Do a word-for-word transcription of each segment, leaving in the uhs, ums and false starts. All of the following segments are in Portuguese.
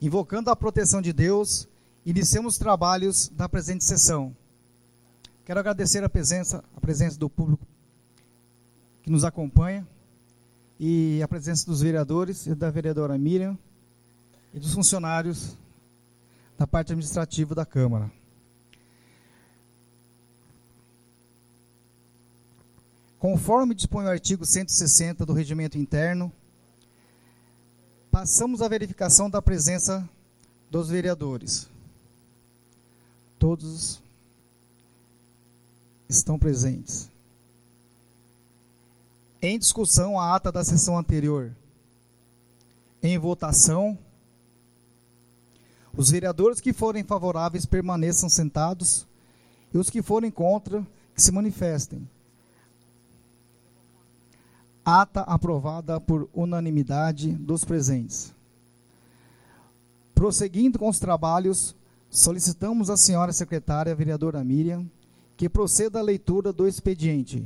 Invocando a proteção de Deus, iniciamos os trabalhos da presente sessão. Quero agradecer a presença, a presença do público que nos acompanha e a presença dos vereadores e da vereadora Miriam e dos funcionários da parte administrativa da Câmara. Conforme dispõe o artigo cento e sessenta do Regimento Interno, passamos à verificação da presença dos vereadores. Todos estão presentes. Em discussão, a ata da sessão anterior. Em votação, os vereadores que forem favoráveis permaneçam sentados e os que forem contra, que se manifestem. Ata aprovada por unanimidade dos presentes. Prosseguindo com os trabalhos, solicitamos à senhora secretária, vereadora Miriam, que proceda à leitura do expediente.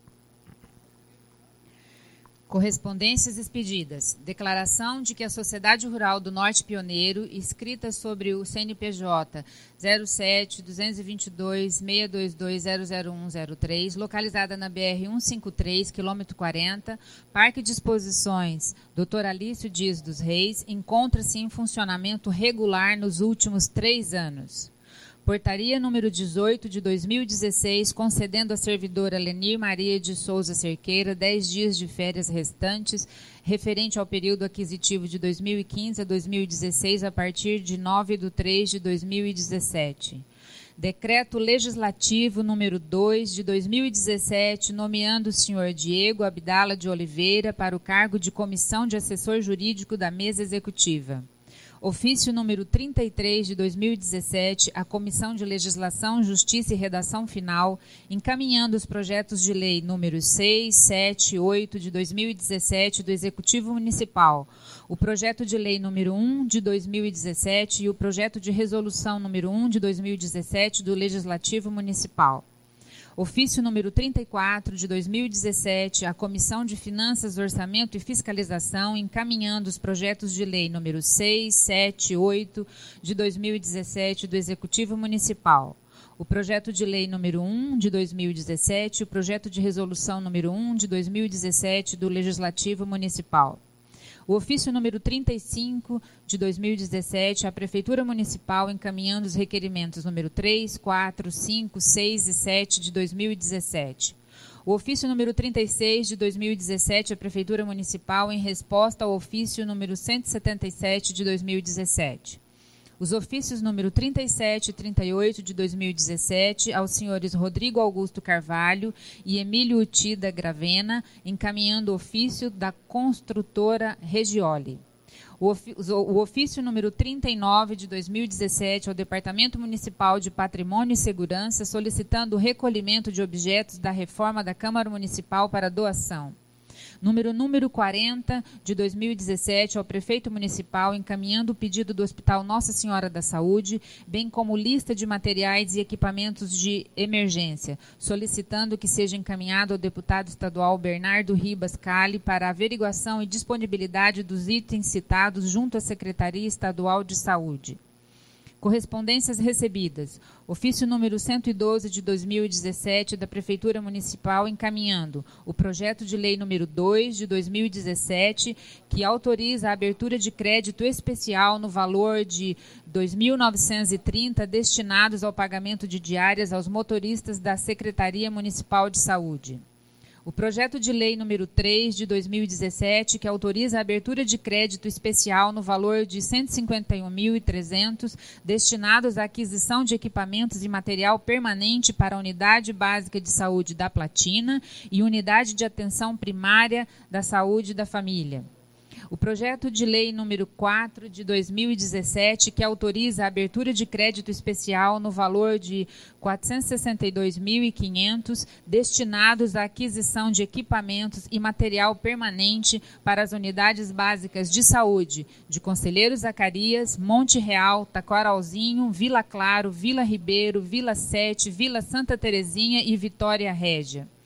Correspondências expedidas. Declaração de que a Sociedade Rural do Norte Pioneiro, escrita sobre o C N P J zero sete, duzentos e vinte e dois, seiscentos e vinte e dois, zero zero um zero três, localizada na B R cento e cinquenta e três, quilômetro quarenta, Parque de Exposições doutor Alício Dias dos Reis, encontra-se em funcionamento regular nos últimos três anos. Portaria número dezoito de dois mil e dezesseis, concedendo à servidora Lenir Maria de Souza Cerqueira dez dias de férias restantes, referente ao período aquisitivo de dois mil e quinze a dois mil e dezesseis, a partir de nove de três de dois mil e dezessete. Decreto Legislativo número dois de dois mil e dezessete, nomeando o senhor Diego Abdala de Oliveira para o cargo de Comissão de Assessor Jurídico da Mesa Executiva. Ofício número trinta e três de dois mil e dezessete, a Comissão de Legislação, Justiça e Redação Final, encaminhando os projetos de lei números seis, sete e oito de dois mil e dezessete do Executivo Municipal, o projeto de lei número um de dois mil e dezessete e o projeto de resolução número um de dois mil e dezessete do Legislativo Municipal. Ofício número trinta e quatro de dois mil e dezessete, a Comissão de Finanças, Orçamento e Fiscalização, encaminhando os projetos de lei número seis, sete e oito de dois mil e dezessete do Executivo Municipal. O projeto de lei número um de dois mil e dezessete, o projeto de resolução número um de dois mil e dezessete do Legislativo Municipal. O ofício número trinta e cinco de dois mil e dezessete, a Prefeitura Municipal encaminhando os requerimentos número três, quatro, cinco, seis e sete de dois mil e dezessete. O ofício número trinta e seis de dois mil e dezessete, a Prefeitura Municipal em resposta ao ofício número cento e setenta e sete de dois mil e dezessete. Os ofícios número trinta e sete e trinta e oito de dois mil e dezessete aos senhores Rodrigo Augusto Carvalho e Emílio Utida Gravena, encaminhando o ofício da construtora Regioli. O, ofi o ofício número trinta e nove de dois mil e dezessete ao Departamento Municipal de Patrimônio e Segurança, solicitando o recolhimento de objetos da reforma da Câmara Municipal para doação. Número número quarenta de dois mil e dezessete ao Prefeito Municipal, encaminhando o pedido do Hospital Nossa Senhora da Saúde, bem como lista de materiais e equipamentos de emergência, solicitando que seja encaminhado ao deputado estadual Bernardo Ribas Cali para averiguação e disponibilidade dos itens citados junto à Secretaria Estadual de Saúde. Correspondências recebidas. Ofício número cento e doze de dois mil e dezessete da Prefeitura Municipal encaminhando o projeto de lei número dois de dois mil e dezessete, que autoriza a abertura de crédito especial no valor de dois mil novecentos e trinta destinados ao pagamento de diárias aos motoristas da Secretaria Municipal de Saúde. O projeto de lei número três de dois mil e dezessete, que autoriza a abertura de crédito especial no valor de cento e cinquenta e um mil e trezentos destinados à aquisição de equipamentos e material permanente para a Unidade Básica de Saúde da Platina e Unidade de Atenção Primária da Saúde da Família. O projeto de lei número quatro de dois mil e dezessete, que autoriza a abertura de crédito especial no valor de quatrocentos e sessenta e dois mil e quinhentos destinados à aquisição de equipamentos e material permanente para as unidades básicas de saúde de Conselheiro Zacarias, Monte Real, Taquaralzinho, Vila Claro, Vila Ribeiro, Vila Sete, Vila Santa Terezinha e Vitória Régia.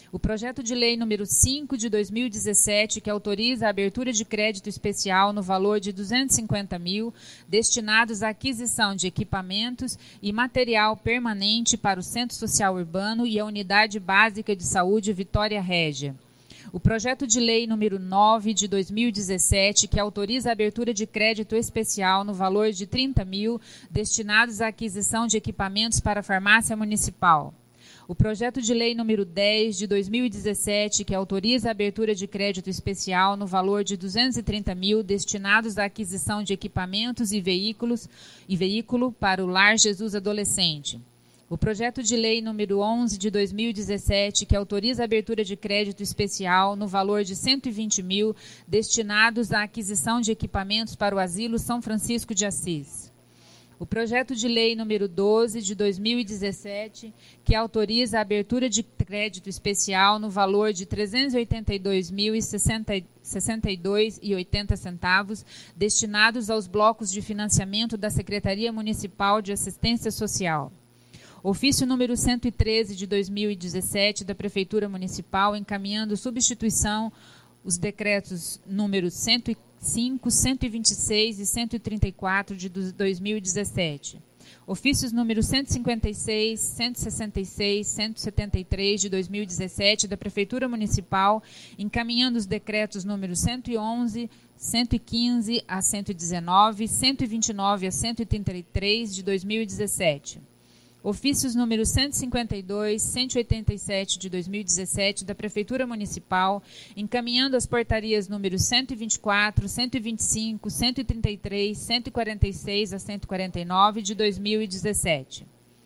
O projeto de lei número cinco de dois mil e dezessete, que autoriza a abertura de crédito especial no valor de duzentos e cinquenta mil, destinados à aquisição de equipamentos e material permanente para o Centro Social Urbano e a Unidade Básica de Saúde Vitória Régia. O projeto de lei número nove de dois mil e dezessete, que autoriza a abertura de crédito especial no valor de trinta mil, destinados à aquisição de equipamentos para a farmácia municipal. O projeto de lei número dez de dois mil e dezessete, que autoriza a abertura de crédito especial no valor de duzentos e trinta mil, destinados à aquisição de equipamentos e veículos e veículo para o Lar Jesus Adolescente. O projeto de lei número onze de dois mil e dezessete, que autoriza a abertura de crédito especial no valor de cento e vinte mil, destinados à aquisição de equipamentos para o Asilo São Francisco de Assis. O projeto de lei número doze de dois mil e dezessete, que autoriza a abertura de crédito especial no valor de trezentos e oitenta e dois mil e sessenta e dois reais e oitenta centavos, destinados aos blocos de financiamento da Secretaria Municipal de Assistência Social. Ofício número cento e treze de dois mil e dezessete da Prefeitura Municipal, encaminhando substituição os decretos números cento e cinco, cento e vinte e seis e cento e trinta e quatro de dois mil e dezessete. Ofícios números cento e cinquenta e seis, cento e sessenta e seis, cento e setenta e três de dois mil e dezessete da Prefeitura Municipal, encaminhando os decretos números cento e onze, cento e quinze a cento e dezenove, cento e vinte e nove a cento e trinta e três de dois mil e dezessete. Ofícios números cento e cinquenta e dois, cento e oitenta e sete de dois mil e dezessete da Prefeitura Municipal, encaminhando as portarias números cento e vinte e quatro, cento e vinte e cinco, cento e trinta e três, cento e quarenta e seis a cento e quarenta e nove de dois mil e dezessete.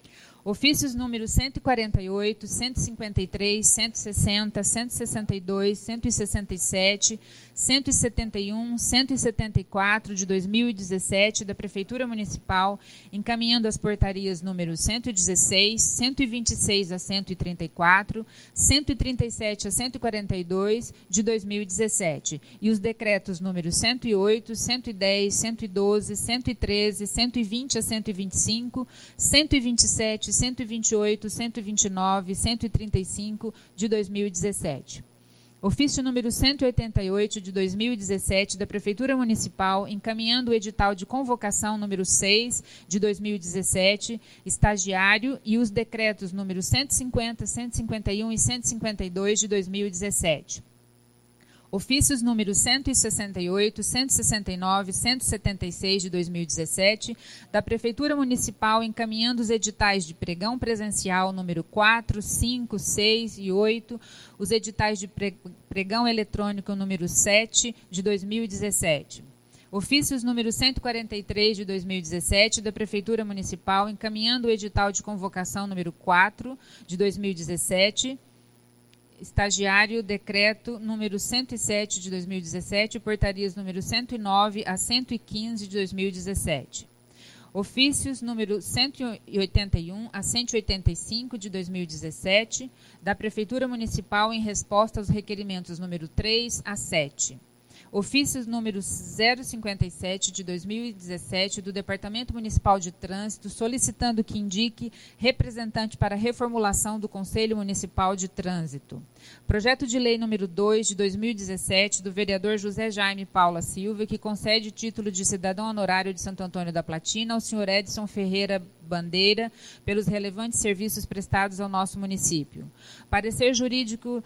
Ofícios números cento e quarenta e oito, cento e cinquenta e três, cento e sessenta, cento e sessenta e dois, cento e sessenta e sete, cento e setenta e um, cento e setenta e quatro de dois mil e dezessete da Prefeitura Municipal, encaminhando as portarias números cento e dezesseis, cento e vinte e seis a cento e trinta e quatro, cento e trinta e sete a cento e quarenta e dois de dois mil e dezessete, e os decretos números cento e oito, cento e dez, cento e doze, cento e treze, cento e vinte a cento e vinte e cinco, cento e vinte e sete, cento e vinte e oito, cento e vinte e nove, cento e trinta e cinco de dois mil e dezessete. Ofício número cento e oitenta e oito de dois mil e dezessete da Prefeitura Municipal, encaminhando o edital de convocação número seis de dois mil e dezessete, estagiário, e os decretos números cento e cinquenta, cento e cinquenta e um e cento e cinquenta e dois de dois mil e dezessete. Ofícios números cento e sessenta e oito, cento e sessenta e nove, cento e setenta e seis de dois mil e dezessete, da Prefeitura Municipal, encaminhando os editais de pregão presencial número quatro, cinco, seis e oito, os editais de pregão eletrônico número sete de dois mil e dezessete. Ofícios número cento e quarenta e três de dois mil e dezessete, da Prefeitura Municipal, encaminhando o edital de convocação número quatro de dois mil e dezessete, estagiário, decreto número cento e sete de dois mil e dezessete, portarias número cento e nove a cento e quinze de dois mil e dezessete. Ofícios número cento e oitenta e um a cento e oitenta e cinco de dois mil e dezessete, da Prefeitura Municipal em resposta aos requerimentos número três a sete. Ofícios número zero cinquenta e sete de dois mil e dezessete do Departamento Municipal de Trânsito, solicitando que indique representante para reformulação do Conselho Municipal de Trânsito. Projeto de lei número dois de dois mil e dezessete do vereador José Jaime Paula Silva, que concede título de cidadão honorário de Santo Antônio da Platina ao senhor Edson Ferreira Bandeira pelos relevantes serviços prestados ao nosso município. Parecer jurídico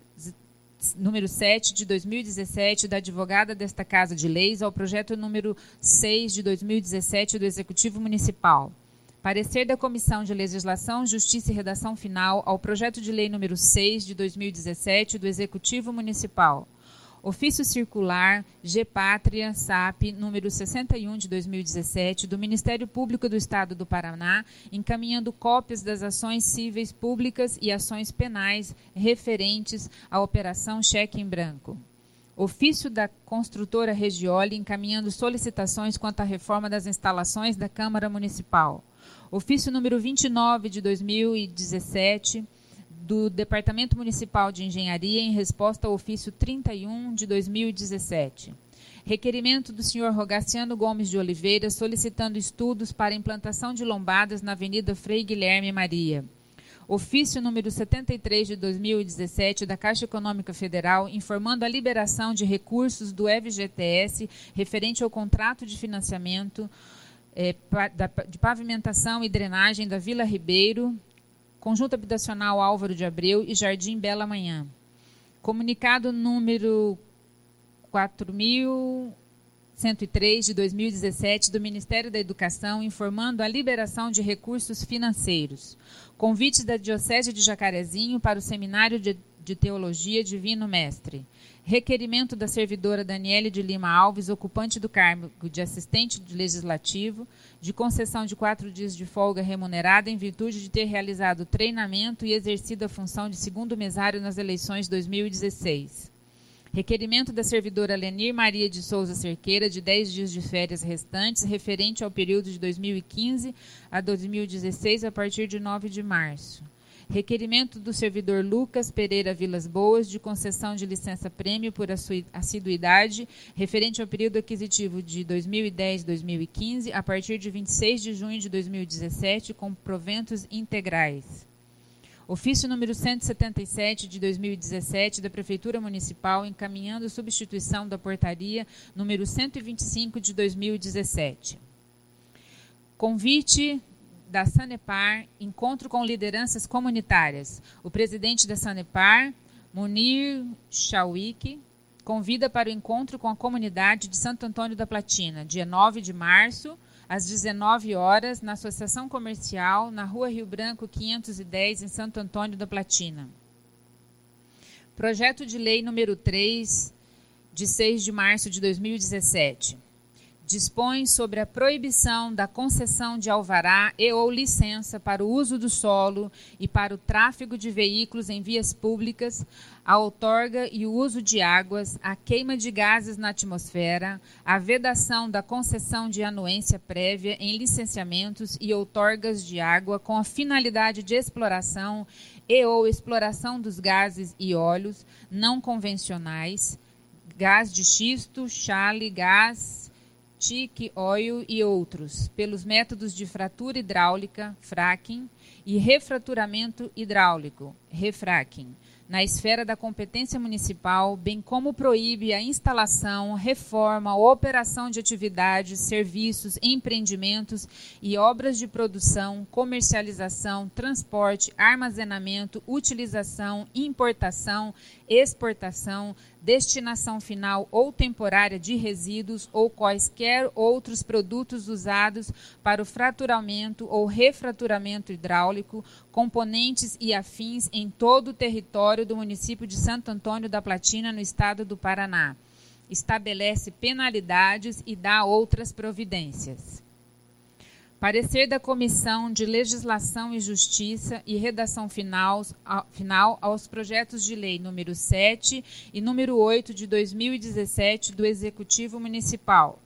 número sete de dois mil e dezessete, da advogada desta Casa de Leis, ao projeto número seis de dois mil e dezessete do Executivo Municipal. Parecer da Comissão de Legislação, Justiça e Redação Final ao projeto de lei número seis de dois mil e dezessete do Executivo Municipal. Ofício Circular Gepátria S A P número sessenta e um de dois mil e dezessete do Ministério Público do Estado do Paraná, encaminhando cópias das ações cíveis públicas e ações penais referentes à Operação Cheque em Branco. Ofício da Construtora Regioli, encaminhando solicitações quanto à reforma das instalações da Câmara Municipal. Ofício número vinte e nove de dois mil e dezessete, do Departamento Municipal de Engenharia, em resposta ao ofício trinta e um de dois mil e dezessete. Requerimento do senhor Rogaciano Gomes de Oliveira, solicitando estudos para implantação de lombadas na Avenida Frei Guilherme Maria. Ofício número setenta e três de dois mil e dezessete da Caixa Econômica Federal, informando a liberação de recursos do F G T S referente ao contrato de financiamento é, pa, da, de pavimentação e drenagem da Vila Ribeiro, Conjunto Habitacional Álvaro de Abreu e Jardim Bela Manhã. Comunicado número quatro mil cento e três de dois mil e dezessete do Ministério da Educação, informando a liberação de recursos financeiros. Convite da Diocese de Jacarezinho para o Seminário de, de Teologia Divino Mestre. Requerimento da servidora Daniele de Lima Alves, ocupante do cargo de assistente de legislativo, de concessão de quatro dias de folga remunerada em virtude de ter realizado treinamento e exercido a função de segundo mesário nas eleições de dois mil e dezesseis. Requerimento da servidora Lenir Maria de Souza Cerqueira, de dez dias de férias restantes, referente ao período de dois mil e quinze a dois mil e dezesseis, a partir de nove de março. Requerimento do servidor Lucas Pereira Vilas Boas, de concessão de licença-prêmio por assiduidade, referente ao período aquisitivo de dois mil e dez a dois mil e quinze, a partir de vinte e seis de junho de dois mil e dezessete, com proventos integrais. Ofício número cento e setenta e sete de dois mil e dezessete da Prefeitura Municipal, encaminhando substituição da portaria número cento e vinte e cinco de dois mil e dezessete. Convite da Sanepar, encontro com lideranças comunitárias. O presidente da Sanepar, Munir Chauik, convida para o encontro com a comunidade de Santo Antônio da Platina, dia nove de março, às dezenove horas, na Associação Comercial, na Rua Rio Branco, quinhentos e dez, em Santo Antônio da Platina. Projeto de Lei número três, de seis de março de dois mil e dezessete. Dispõe sobre a proibição da concessão de alvará e ou licença para o uso do solo e para o tráfego de veículos em vias públicas, a outorga e o uso de águas, a queima de gases na atmosfera, a vedação da concessão de anuência prévia em licenciamentos e outorgas de água com a finalidade de exploração e ou exploração dos gases e óleos não convencionais, gás de xisto, chale, gás, Tique, óleo e outros, pelos métodos de fratura hidráulica, fracking, e refraturamento hidráulico, refracking, na esfera da competência municipal, bem como proíbe a instalação, reforma ou operação de atividades, serviços, empreendimentos e obras de produção, comercialização, transporte, armazenamento, utilização, importação, exportação, destinação final ou temporária de resíduos ou quaisquer outros produtos usados para o fraturamento ou refraturamento hidráulico, componentes e afins em todo o território do município de Santo Antônio da Platina, no estado do Paraná. Estabelece penalidades e dá outras providências. Parecer da Comissão de Legislação e Justiça e redação final, final aos projetos de lei número sete e número oito de dois mil e dezessete do Executivo Municipal.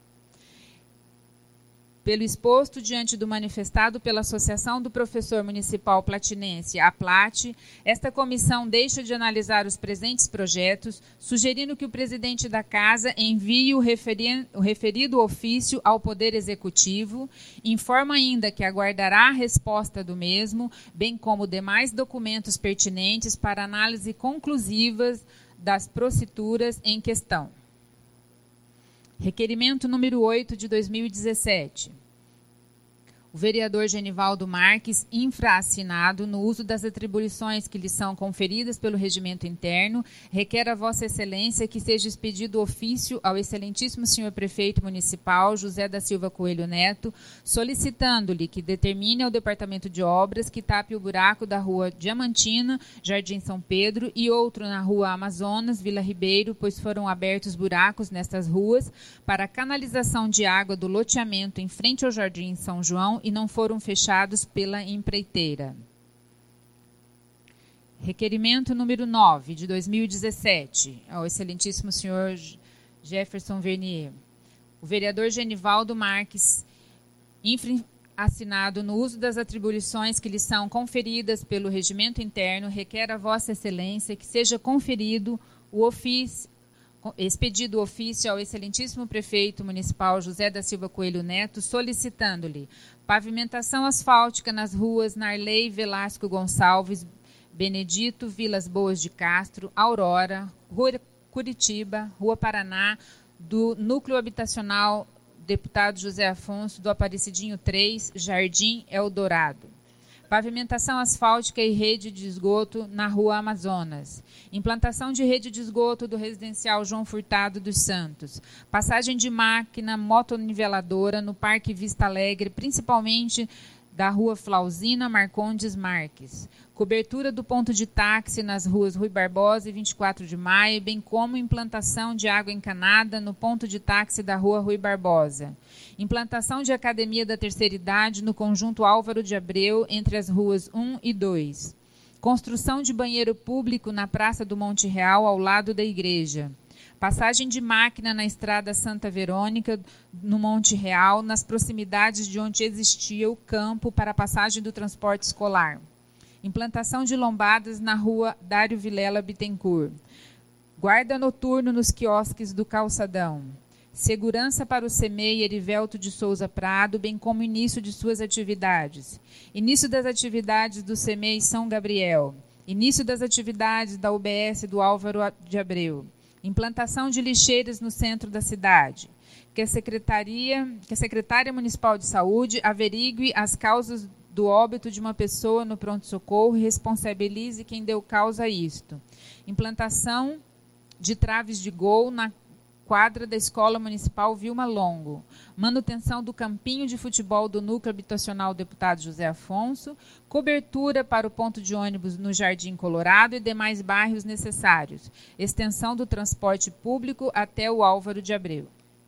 Pelo exposto diante do manifestado pela Associação do Professor Municipal Platinense, a Plate, esta comissão deixa de analisar os presentes projetos, sugerindo que o presidente da Casa envie o, referi- o referido ofício ao Poder Executivo, informa ainda que aguardará a resposta do mesmo, bem como demais documentos pertinentes para análise conclusiva das procituras em questão. Requerimento número oito de dois mil e dezessete. O vereador Genivaldo Marques, infraassinado no uso das atribuições que lhe são conferidas pelo regimento interno, requer a Vossa Excelência que seja expedido ofício ao excelentíssimo senhor prefeito municipal, José da Silva Coelho Neto, solicitando-lhe que determine ao Departamento de Obras que tape o buraco da Rua Diamantina, Jardim São Pedro, e outro na Rua Amazonas, Vila Ribeiro, pois foram abertos buracos nestas ruas para a canalização de água do loteamento em frente ao Jardim São João e não foram fechados pela empreiteira. Requerimento número nove, de dois mil e dezessete, ao excelentíssimo senhor Jefferson Vernier. O vereador Genivaldo Marques, infra-assinado no uso das atribuições que lhe são conferidas pelo regimento interno, requer a Vossa Excelência que seja conferido o ofício, expedido o ofício ao excelentíssimo prefeito municipal José da Silva Coelho Neto, solicitando-lhe pavimentação asfáltica nas ruas Narley Velasco Gonçalves, Benedito, Vilas Boas de Castro, Aurora, Rua Curitiba, Rua Paraná, do Núcleo Habitacional Deputado José Afonso, do Aparecidinho três, Jardim Eldorado. Pavimentação asfáltica e rede de esgoto na Rua Amazonas. Implantação de rede de esgoto do residencial João Furtado dos Santos. Passagem de máquina motoniveladora no Parque Vista Alegre, principalmente da Rua Flausina Marcondes Marques. Cobertura do ponto de táxi nas ruas Rui Barbosa e vinte e quatro de maio, bem como implantação de água encanada no ponto de táxi da Rua Rui Barbosa. Implantação de academia da terceira idade no conjunto Álvaro de Abreu, entre as ruas um e dois. Construção de banheiro público na Praça do Monte Real, ao lado da igreja. Passagem de máquina na Estrada Santa Verônica, no Monte Real, nas proximidades de onde existia o campo para a passagem do transporte escolar. Implantação de lombadas na Rua Dário Vilela Bittencourt. Guarda noturno nos quiosques do Calçadão. Segurança para o SEMEI Erivelto de Souza Prado, bem como início de suas atividades. Início das atividades do SEMEI São Gabriel. Início das atividades da U B S do Álvaro de Abreu. Implantação de lixeiras no centro da cidade. Que a Secretaria, que a Secretária Municipal de Saúde averigue as causas do óbito de uma pessoa no pronto-socorro e responsabilize quem deu causa a isto. Implantação de traves de gol na quadra da Escola Municipal Vilma Longo. Manutenção do campinho de futebol do Núcleo Habitacional Deputado José Afonso. Cobertura para o ponto de ônibus no Jardim Colorado e demais bairros necessários. Extensão do transporte público até o Álvaro de Abreu.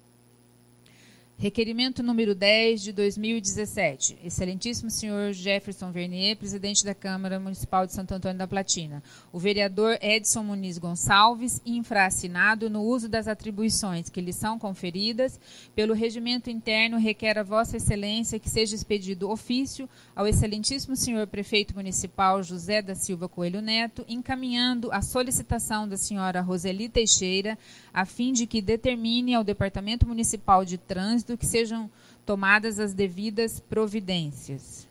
Requerimento número dez de dois mil e dezessete. Excelentíssimo senhor Jefferson Vernier, presidente da Câmara Municipal de Santo Antônio da Platina. O vereador Edson Muniz Gonçalves, infraassinado no uso das atribuições que lhe são conferidas pelo regimento interno, requer a vossa excelência que seja expedido ofício ao excelentíssimo senhor prefeito municipal José da Silva Coelho Neto, encaminhando a solicitação da senhora Roseli Teixeira, a fim de que determine ao Departamento Municipal de Trânsito que sejam tomadas as devidas providências.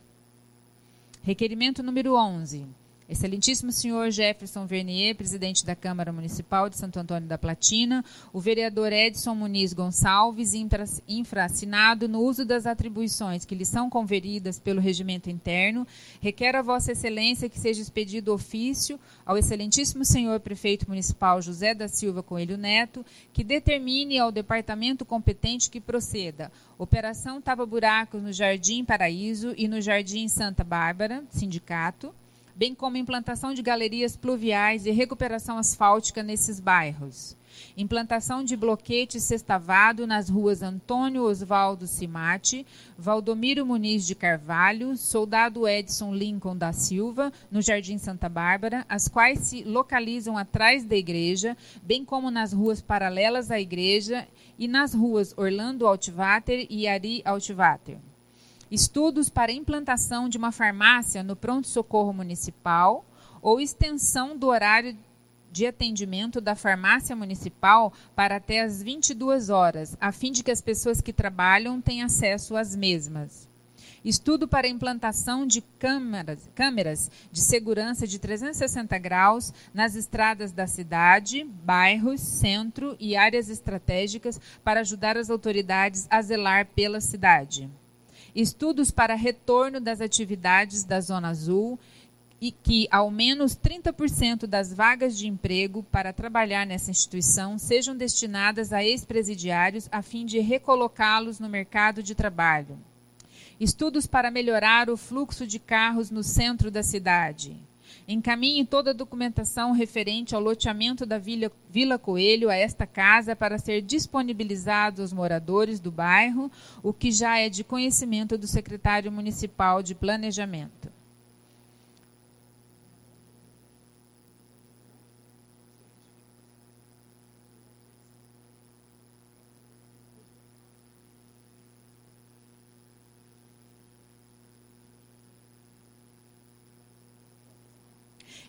Requerimento número onze. Excelentíssimo senhor Jefferson Vernier, presidente da Câmara Municipal de Santo Antônio da Platina, o vereador Edson Muniz Gonçalves, infraassinado no uso das atribuições que lhe são conferidas pelo regimento interno, requer a vossa excelência que seja expedido ofício ao excelentíssimo senhor prefeito municipal José da Silva Coelho Neto, que determine ao departamento competente que proceda operação tapa-buracos no Jardim Paraíso e no Jardim Santa Bárbara, sindicato, bem como implantação de galerias pluviais e recuperação asfáltica nesses bairros. Implantação de bloquete sextavado nas ruas Antônio Osvaldo Cimati, Valdomiro Muniz de Carvalho, Soldado Edson Lincoln da Silva, no Jardim Santa Bárbara, as quais se localizam atrás da igreja, bem como nas ruas paralelas à igreja e nas ruas Orlando Altivater e Ari Altivater. Estudos para implantação de uma farmácia no pronto-socorro municipal ou extensão do horário de atendimento da farmácia municipal para até as vinte e duas horas, a fim de que as pessoas que trabalham tenham acesso às mesmas. Estudo para implantação de câmeras, câmeras de segurança de trezentos e sessenta graus nas estradas da cidade, bairros, centro e áreas estratégicas para ajudar as autoridades a zelar pela cidade. Estudos para retorno das atividades da Zona Azul e que ao menos trinta por cento das vagas de emprego para trabalhar nessa instituição sejam destinadas a ex-presidiários a fim de recolocá-los no mercado de trabalho. Estudos para melhorar o fluxo de carros no centro da cidade. Encaminhe toda a documentação referente ao loteamento da Vila, Vila Coelho a esta casa para ser disponibilizado aos moradores do bairro, o que já é de conhecimento do secretário municipal de Planejamento.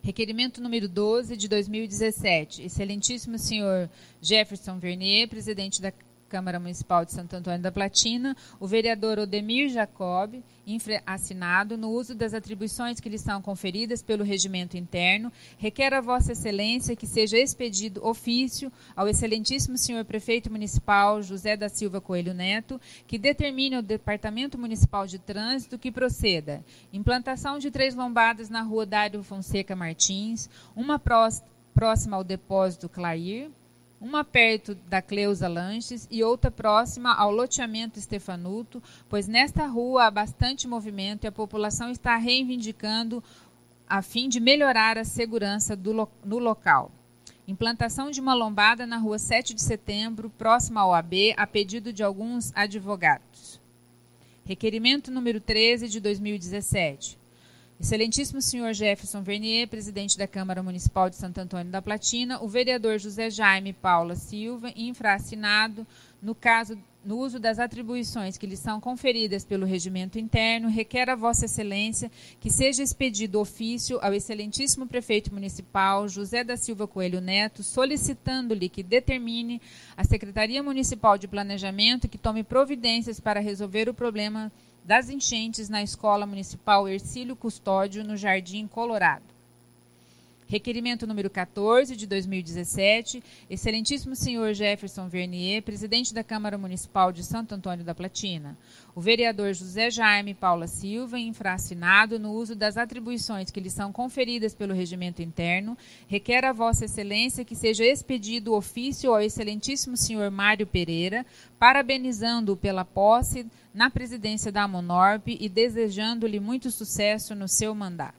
Requerimento número doze, de dois mil e dezessete. Excelentíssimo senhor Jefferson Vernier, presidente da Câmara Municipal de Santo Antônio da Platina, o vereador Odemir Jacob, assinado, no uso das atribuições que lhe são conferidas pelo regimento interno, requer a Vossa Excelência que seja expedido ofício ao excelentíssimo senhor prefeito municipal José da Silva Coelho Neto, que determine ao Departamento Municipal de Trânsito que proceda implantação de três lombadas na rua Dário Fonseca Martins, uma próxima ao depósito Clair, uma perto da Cleusa Lanches e outra próxima ao loteamento Stefanuto, pois nesta rua há bastante movimento e a população está reivindicando a fim de melhorar a segurança do lo- no local. Implantação de uma lombada na rua sete de setembro, próxima ao A B, a pedido de alguns advogados. Requerimento número treze, de dois mil e dezessete. Excelentíssimo senhor Jefferson Vernier, presidente da Câmara Municipal de Santo Antônio da Platina, o vereador José Jaime Paula Silva, infraassinado, no caso, no uso das atribuições que lhe são conferidas pelo regimento interno, requer a Vossa Excelência que seja expedido ofício ao excelentíssimo prefeito municipal José da Silva Coelho Neto, solicitando-lhe que determine a Secretaria Municipal de Planejamento que tome providências para resolver o problema das enchentes na Escola Municipal Hercílio Custódio, no Jardim Colorado. Requerimento número quatorze, de dois mil e dezessete. Excelentíssimo senhor Jefferson Vernier, presidente da Câmara Municipal de Santo Antônio da Platina. O vereador José Jaime Paula Silva, infraassinado, no uso das atribuições que lhe são conferidas pelo regimento interno, requer a Vossa Excelência que seja expedido ofício ao excelentíssimo senhor Mário Pereira, parabenizando-o pela posse na presidência da Amonorp e desejando-lhe muito sucesso no seu mandato.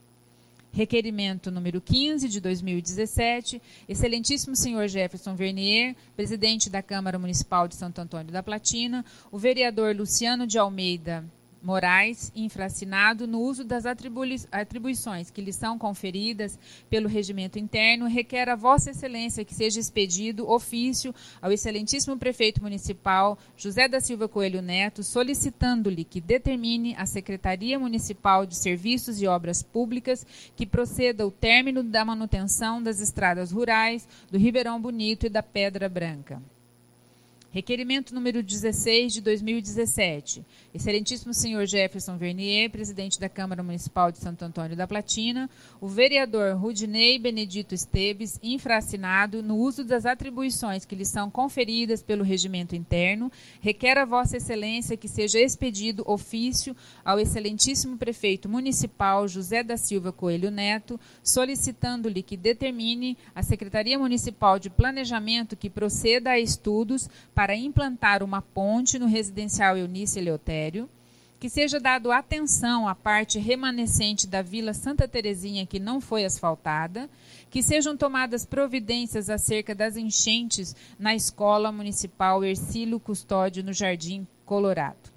Requerimento número quinze, de dois mil e dezessete. Excelentíssimo senhor Jefferson Vernier, presidente da Câmara Municipal de Santo Antônio da Platina, o vereador Luciano de Almeida Moraes, infraassinado, no uso das atribui- atribuições que lhe são conferidas pelo regimento interno, requer a Vossa Excelência que seja expedido ofício ao excelentíssimo prefeito municipal José da Silva Coelho Neto, solicitando-lhe que determine a Secretaria Municipal de Serviços e Obras Públicas que proceda o término da manutenção das estradas rurais do Ribeirão Bonito e da Pedra Branca. Requerimento número dezesseis, de dois mil e dezessete. Excelentíssimo senhor Jefferson Vernier, presidente da Câmara Municipal de Santo Antônio da Platina, o vereador Rudinei Benedito Esteves, infraassinado, no uso das atribuições que lhe são conferidas pelo regimento interno, requer a Vossa Excelência que seja expedido ofício ao excelentíssimo prefeito municipal José da Silva Coelho Neto, solicitando-lhe que determine a Secretaria Municipal de Planejamento que proceda a estudos para implantar uma ponte no residencial Eunice Eleutério, que seja dado atenção à parte remanescente da Vila Santa Terezinha que não foi asfaltada, que sejam tomadas providências acerca das enchentes na Escola Municipal Hercílio Custódio, no Jardim Colorado.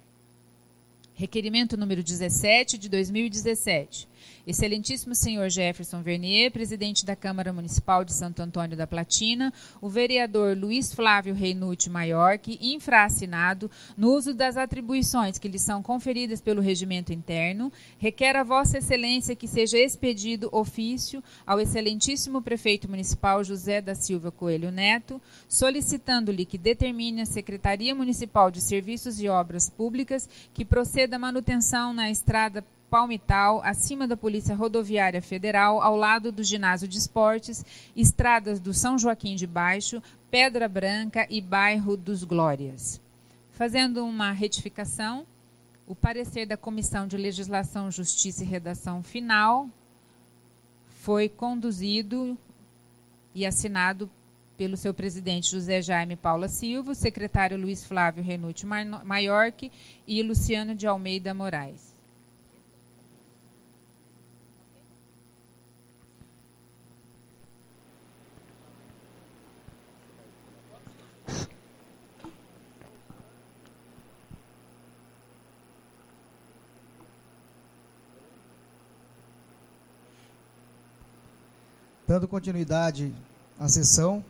Requerimento número dezessete, de dois mil e dezessete. Excelentíssimo senhor Jefferson Vernier, presidente da Câmara Municipal de Santo Antônio da Platina, o vereador Luiz Flávio Reinucci Maiorque, infraassinado, no uso das atribuições que lhe são conferidas pelo regimento interno, requer a Vossa Excelência que seja expedido ofício ao excelentíssimo prefeito municipal José da Silva Coelho Neto, solicitando-lhe que determine a Secretaria Municipal de Serviços e Obras Públicas que proceda a manutenção na estrada Palmital, acima da Polícia Rodoviária Federal, ao lado do Ginásio de Esportes, estradas do São Joaquim de Baixo, Pedra Branca e Bairro dos Glórias. Fazendo uma retificação, o parecer da Comissão de Legislação, Justiça e Redação final foi conduzido e assinado pelo seu presidente José Jaime Paula Silva, secretário Luiz Flávio Reinucci Maiorque e Luciano de Almeida Moraes. Dando continuidade à sessão,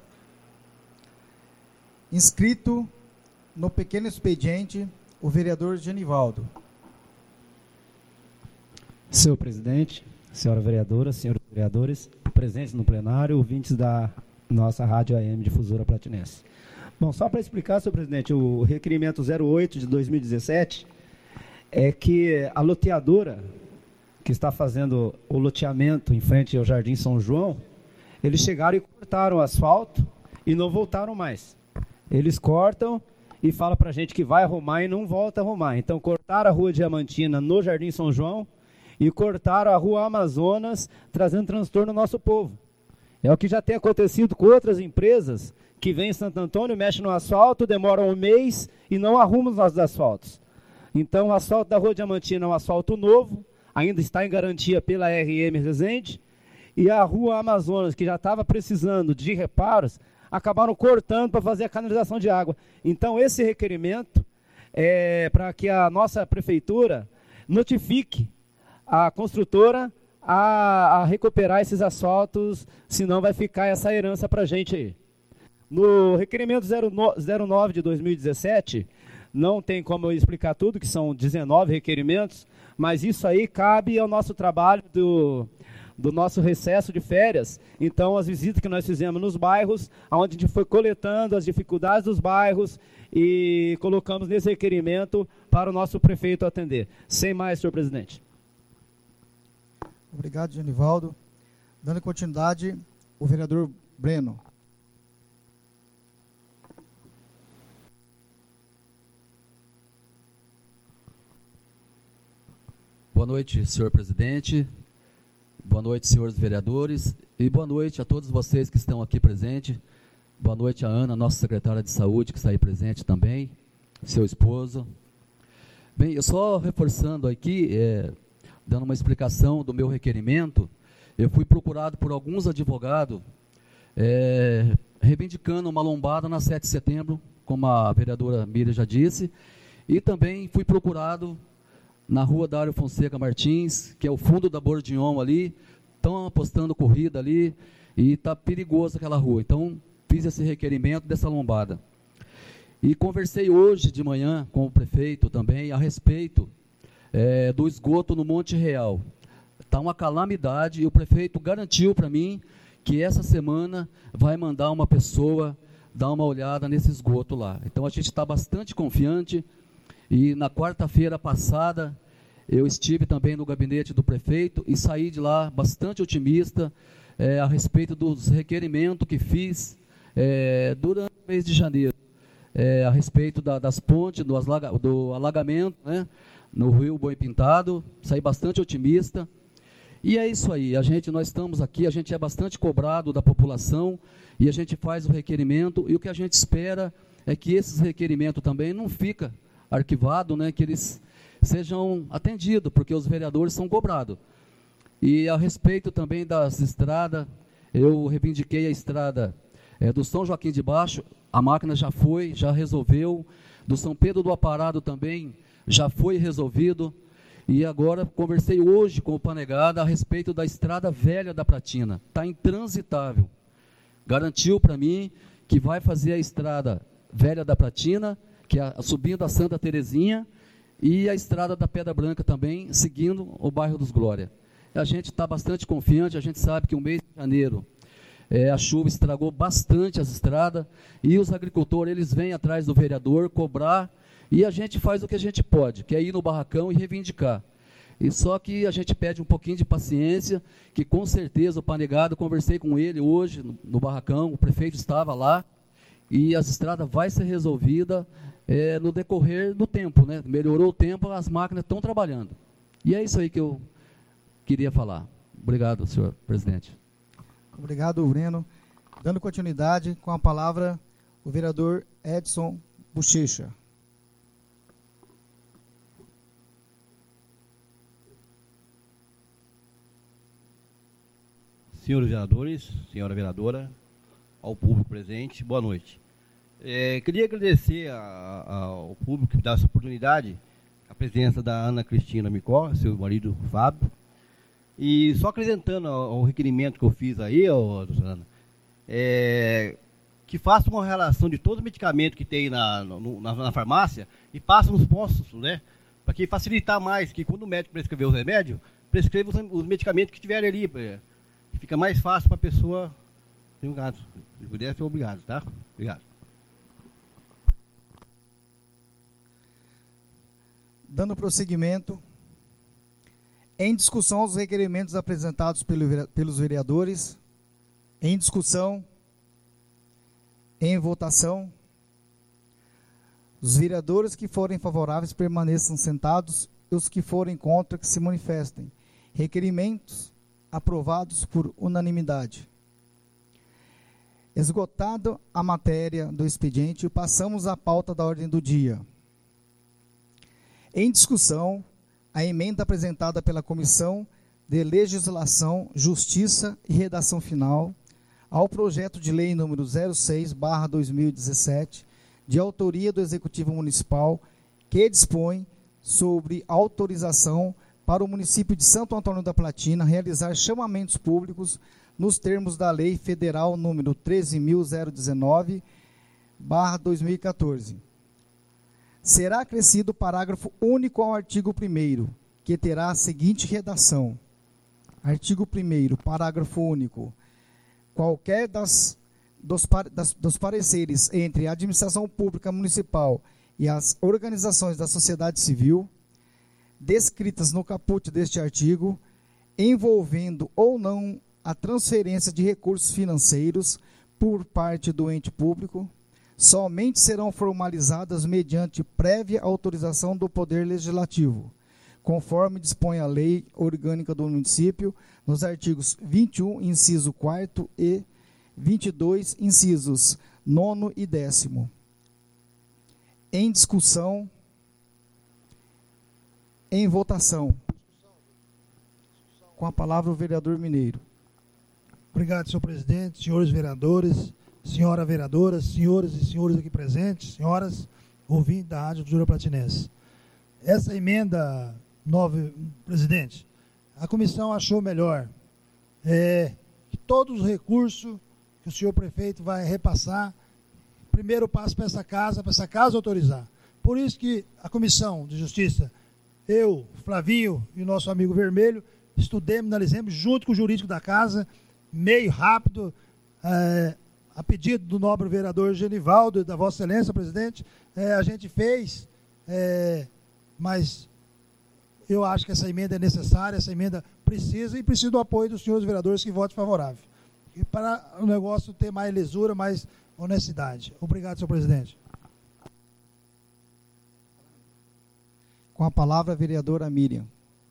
inscrito no pequeno expediente, o vereador Genivaldo. Senhor presidente, senhora vereadora, senhor vereadores presentes no plenário, ouvintes da nossa Rádio A M Difusora Platinense. Bom, só para explicar, senhor presidente, o requerimento zero oito de dois mil e dezessete é que a loteadora que está fazendo o loteamento em frente ao Jardim São João, eles chegaram e cortaram o asfalto e não voltaram mais. Eles cortam e falam para a gente que vai arrumar e não volta a arrumar. Então, cortaram a Rua Diamantina no Jardim São João e cortaram a Rua Amazonas, trazendo transtorno ao nosso povo. É o que já tem acontecido com outras empresas que vêm em Santo Antônio, mexem no asfalto, demoram um mês e não arrumam os nossos asfaltos. Então, o asfalto da Rua Diamantina é um asfalto novo, ainda está em garantia pela R M Resende, e a Rua Amazonas, que já estava precisando de reparos, acabaram cortando para fazer a canalização de água. Então, esse requerimento é para que a nossa prefeitura notifique a construtora a, a recuperar esses asfaltos, senão vai ficar essa herança para a gente aí. No requerimento zero nove de dois mil e dezessete, não tem como eu explicar tudo, que são dezenove requerimentos, mas isso aí cabe ao nosso trabalho do, do nosso recesso de férias. Então, as visitas que nós fizemos nos bairros, onde a gente foi coletando as dificuldades dos bairros e colocamos nesse requerimento para o nosso prefeito atender. Sem mais, senhor presidente. Obrigado, Genivaldo. Dando continuidade, o vereador Breno. Boa noite, senhor presidente. Boa noite, senhores vereadores. E boa noite a todos vocês que estão aqui presentes. Boa noite a Ana, nossa secretária de saúde, que está aí presente também. Seu esposo. Bem, eu só reforçando aqui, é, dando uma explicação do meu requerimento, eu fui procurado por alguns advogados, é, reivindicando uma lombada na sete de setembro, como a vereadora Miriam já disse, e também fui procurado na rua Dário Fonseca Martins, que é o fundo da Bordignon ali, estão apostando corrida ali, e está perigoso aquela rua. Então, fiz esse requerimento dessa lombada. E conversei hoje de manhã com o prefeito também a respeito é, do esgoto no Monte Real. Está uma calamidade e o prefeito garantiu para mim que essa semana vai mandar uma pessoa dar uma olhada nesse esgoto lá. Então, a gente está bastante confiante. E na quarta-feira passada, eu estive também no gabinete do prefeito e saí de lá bastante otimista é, a respeito dos requerimentos que fiz é, durante o mês de janeiro, é, a respeito da, das pontes, do, alaga, do alagamento, né, no Rio Boi Pintado. Saí bastante otimista. E é isso aí, a gente, nós estamos aqui, a gente é bastante cobrado da população e a gente faz o requerimento, e o que a gente espera é que esses requerimentos também não ficam arquivado, né, que eles sejam atendidos, porque os vereadores são cobrados. E a respeito também das estradas, eu reivindiquei a estrada é, do São Joaquim de Baixo, a máquina já foi, já resolveu, do São Pedro do Aparado também já foi resolvido, e agora conversei hoje com o Panegada a respeito da estrada velha da Pratina, está intransitável. Garantiu para mim que vai fazer a estrada velha da Pratina, que é subindo a Santa Terezinha, e a estrada da Pedra Branca também, seguindo o bairro dos Glória. A gente está bastante confiante, a gente sabe que o mês de janeiro, é, a chuva estragou bastante as estradas, e os agricultores, eles vêm atrás do vereador, cobrar, e a gente faz o que a gente pode, que é ir no barracão e reivindicar. E só que a gente pede um pouquinho de paciência, que com certeza o Panegado, conversei com ele hoje no, no barracão, o prefeito estava lá, e as estradas vai ser resolvida é, no decorrer do tempo, né? Melhorou o tempo, as máquinas estão trabalhando. E é isso aí que eu queria falar. Obrigado, senhor presidente. Obrigado, Breno. Dando continuidade, com a palavra, o vereador Edson Bochecha. Senhores vereadores, senhora vereadora, ao público presente, boa noite. É, queria agradecer a, a, ao público que dá essa oportunidade, a presença da Ana Cristina Micó, seu marido Fábio, e só acrescentando ao, ao requerimento que eu fiz aí, ó, doutora Ana, é, que faça uma relação de todos os medicamentos que tem na, no, na, na farmácia e passa nos postos, né, para que facilitar mais, que quando o médico prescrever os remédios, prescreva os, os medicamentos que tiverem ali, Fica mais fácil para a pessoa ter um gado. Se puder, ser obrigado, tá? Obrigado. Dando prosseguimento, em discussão os requerimentos apresentados pelo, pelos vereadores, em discussão, em votação, os vereadores que forem favoráveis permaneçam sentados e os que forem contra que se manifestem. Requerimentos aprovados por unanimidade. Esgotada a matéria do expediente, passamos à pauta da ordem do dia. Em discussão, a emenda apresentada pela Comissão de Legislação, Justiça e Redação Final ao projeto de lei número zero seis barra dois mil e dezessete, de autoria do Executivo Municipal, que dispõe sobre autorização para o município de Santo Antônio da Platina realizar chamamentos públicos nos termos da Lei Federal número treze mil dezenove barra dois mil e quatorze. Será acrescido o parágrafo único ao artigo primeiro, que terá a seguinte redação. Artigo primeiro, parágrafo único. Qualquer das, dos, das, dos pareceres entre a administração pública municipal e as organizações da sociedade civil, descritas no caput deste artigo, envolvendo ou não a transferência de recursos financeiros por parte do ente público, somente serão formalizadas mediante prévia autorização do Poder Legislativo, conforme dispõe a Lei Orgânica do Município, nos artigos vinte e um, inciso quarto e vinte e dois, incisos nono e décimo. Em discussão, em votação. Com a palavra o vereador Mineiro. Obrigado, senhor presidente, senhores vereadores, senhora vereadora, senhoras e senhores aqui presentes, senhoras ouvintes da Rádio Fusura Platinense. Essa emenda, nove, presidente, a comissão achou melhor é, que todos os recursos que o senhor prefeito vai repassar, primeiro passo para essa casa, para essa casa autorizar. Por isso que a comissão de justiça, eu, Flavinho e o nosso amigo Vermelho, estudemos, analisemos junto com o jurídico da casa, meio rápido, é, a pedido do nobre vereador Genivaldo, da Vossa Excelência, presidente, é, a gente fez, é, mas eu acho que essa emenda é necessária, essa emenda precisa e precisa do apoio dos senhores vereadores que votem favorável. E para o negócio ter mais lisura, mais honestidade. Obrigado, senhor presidente. Com a palavra a vereadora Miriam.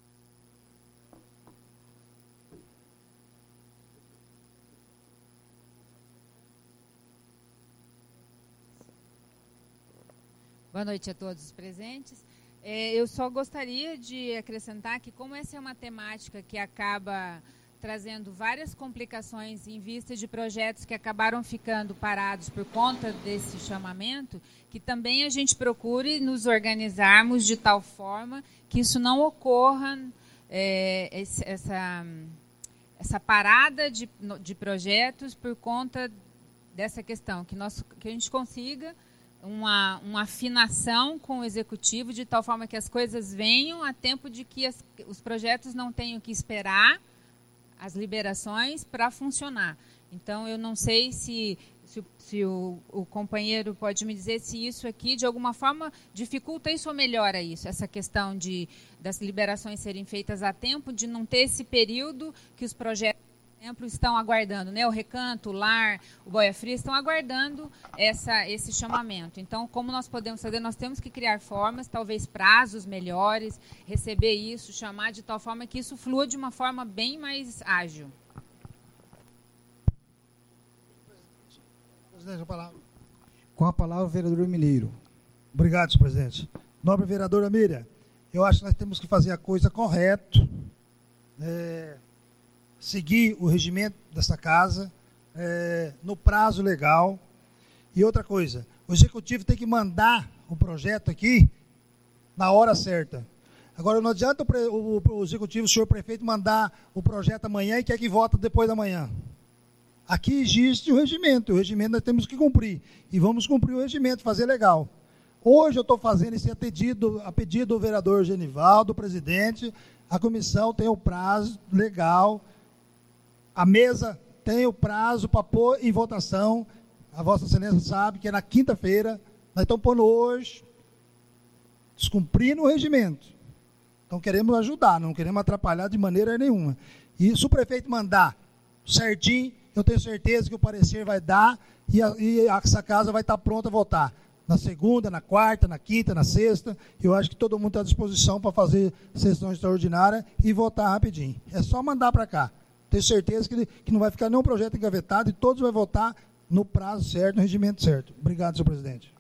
Boa noite a todos os presentes. É, eu só gostaria de acrescentar que, como essa é uma temática que acaba trazendo várias complicações em vista de projetos que acabaram ficando parados por conta desse chamamento, que também a gente procure nos organizarmos de tal forma que isso não ocorra, é, esse, essa, essa parada de, de projetos por conta dessa questão, que, nós, que a gente consiga Uma, uma afinação com o executivo, de tal forma que as coisas venham a tempo de que as, os projetos não tenham que esperar as liberações para funcionar. Então, eu não sei se, se, se o, o companheiro pode me dizer se isso aqui, de alguma forma, dificulta isso ou melhora isso, essa questão de, das liberações serem feitas a tempo, de não ter esse período que os projetos, por exemplo, estão aguardando, né? O Recanto, o Lar, o Boia Fria estão aguardando essa, esse chamamento. Então, como nós podemos fazer? Nós temos que criar formas, talvez prazos melhores, receber isso, chamar de tal forma que isso flua de uma forma bem mais ágil. Presidente, a palavra. Com a palavra o vereador Mineiro. Obrigado, senhor presidente. Nobre vereadora Miriam, eu acho que nós temos que fazer a coisa correta, é, seguir o regimento dessa casa, é, no prazo legal. E outra coisa, o executivo tem que mandar o projeto aqui na hora certa. Agora, não adianta o, o, o executivo, o senhor prefeito, mandar o projeto amanhã e quer que vota depois da manhã. Aqui existe o regimento, o regimento nós temos que cumprir. E vamos cumprir o regimento, fazer legal. Hoje eu estou fazendo esse a pedido, a pedido do vereador Genivaldo, do presidente. A comissão tem o prazo legal. a mesa tem o prazo para pôr em votação. A Vossa Excelência sabe que é na quinta-feira. Nós estamos pondo hoje, descumprindo o regimento. Então queremos ajudar, não queremos atrapalhar de maneira nenhuma. E se o prefeito mandar certinho, eu tenho certeza que o parecer vai dar e, a, e essa casa vai estar pronta a votar. Na segunda, na quarta, na quinta, na sexta. Eu acho que todo mundo está à disposição para fazer sessão extraordinária e votar rapidinho. É só mandar para cá. Tenho certeza que, que não vai ficar nenhum projeto engavetado e todos vão votar no prazo certo, no regimento certo. Obrigado, senhor presidente.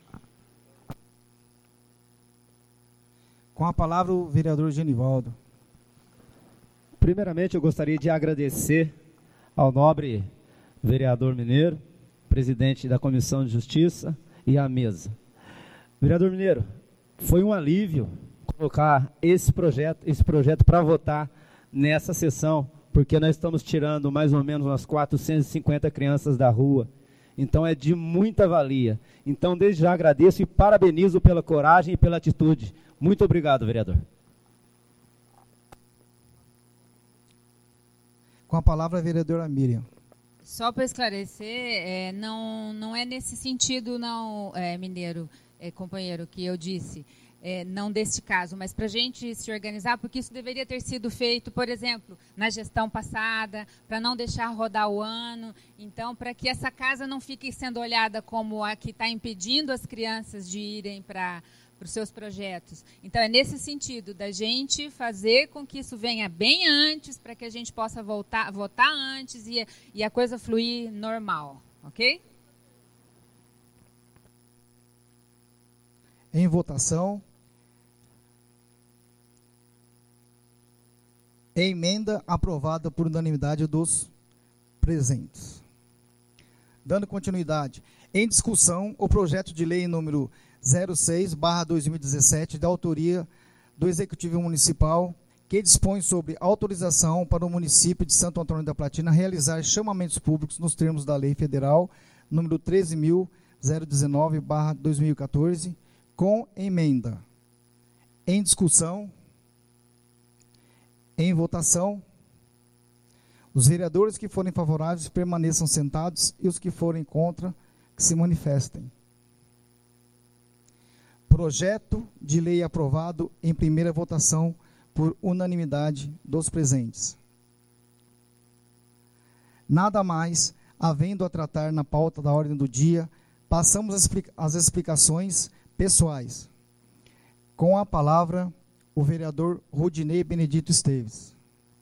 Com a palavra o vereador Genivaldo. Primeiramente, eu gostaria de agradecer ao nobre vereador Mineiro, presidente da Comissão de Justiça, e à mesa. Vereador Mineiro, foi um alívio colocar esse projeto, esse projeto para votar nessa sessão, porque nós estamos tirando mais ou menos umas quatrocentas e cinquenta crianças da rua. Então é de muita valia. Então desde já agradeço e parabenizo pela coragem e pela atitude. Muito obrigado, vereador. Com a palavra a vereadora Miriam. Só para esclarecer, é, não, não é nesse sentido, não, é, Mineiro, é, companheiro, que eu disse, é, não deste caso, mas para a gente se organizar, porque isso deveria ter sido feito, por exemplo, na gestão passada, para não deixar rodar o ano. Então, para que essa casa não fique sendo olhada como a que está impedindo as crianças de irem para para os seus projetos. Então, é nesse sentido, da gente fazer com que isso venha bem antes, para que a gente possa voltar, votar antes e, e a coisa fluir normal, ok? Em votação. Emenda aprovada por unanimidade dos presentes. Dando continuidade. Em discussão, o projeto de lei número zero seis barra dois mil e dezessete, da autoria do Executivo Municipal, que dispõe sobre autorização para o município de Santo Antônio da Platina realizar chamamentos públicos nos termos da Lei Federal número treze mil dezenove barra dois mil e quatorze, com emenda. Em discussão. Em votação. Os vereadores que forem favoráveis permaneçam sentados e os que forem contra, que se manifestem. Projeto de lei aprovado em primeira votação por unanimidade dos presentes. Nada mais, havendo a tratar na pauta da ordem do dia, passamos às explica- às explicações pessoais. Com a palavra, o vereador Rodinei Benedito Esteves.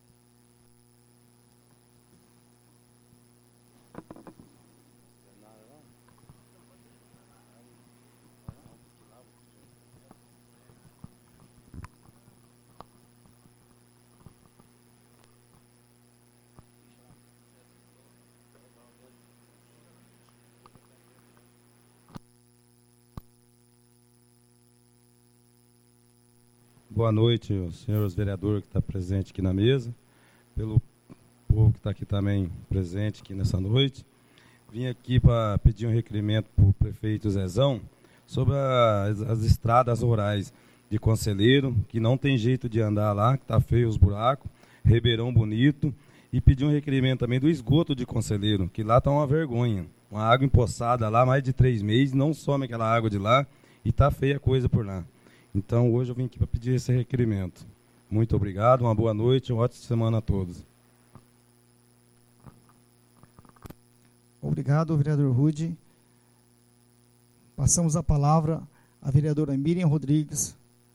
Boa noite, os senhores vereadores que estão presentes aqui na mesa, pelo povo que está aqui também presente aqui nessa noite. Vim aqui para pedir um requerimento para o prefeito Zezão sobre as, as estradas rurais de Conselheiro, que não tem jeito de andar lá, que está feio os buracos, Ribeirão Bonito, e pedir um requerimento também do esgoto de Conselheiro, que lá está uma vergonha. Uma água empoçada lá, mais de três meses, não some aquela água de lá, e está feia a coisa por lá. Então, hoje eu vim aqui para pedir esse requerimento. Muito obrigado, uma boa noite, uma ótima semana a todos. Obrigado, vereador Rude. Passamos a palavra à vereadora Miriam Rodrigues.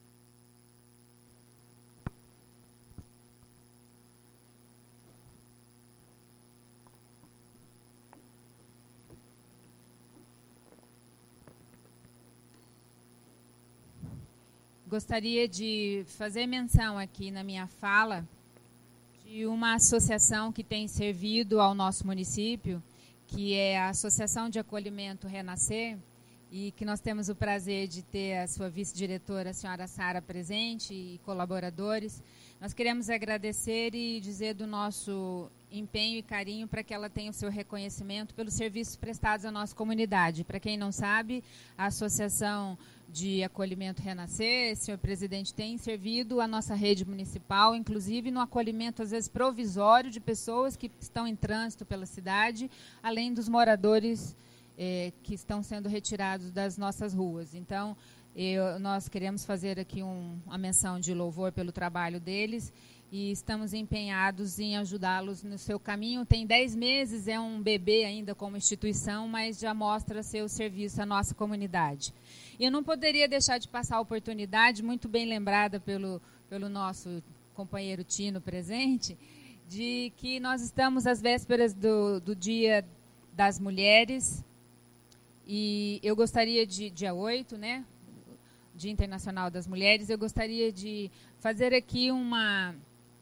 Gostaria de fazer menção aqui na minha fala de uma associação que tem servido ao nosso município, que é a Associação de Acolhimento Renascer, e que nós temos o prazer de ter a sua vice-diretora, a senhora Sara, presente, e colaboradores. Nós queremos agradecer e dizer do nosso empenho e carinho para que ela tenha o seu reconhecimento pelos serviços prestados à nossa comunidade. Para quem não sabe, a Associação de acolhimento Renascer, senhor presidente, tem servido a nossa rede municipal, inclusive no acolhimento, às vezes, provisório de pessoas que estão em trânsito pela cidade, além dos moradores eh, que estão sendo retirados das nossas ruas. Então, eu, nós queremos fazer aqui um, uma menção de louvor pelo trabalho deles e estamos empenhados em ajudá-los no seu caminho. Tem dez meses, é um bebê ainda como instituição, mas já mostra seu serviço à nossa comunidade. E eu não poderia deixar de passar a oportunidade, muito bem lembrada pelo, pelo nosso companheiro Tino presente, de que nós estamos às vésperas do, do Dia das Mulheres, e eu gostaria de, dia oito, né, Dia Internacional das Mulheres, eu gostaria de fazer aqui uma...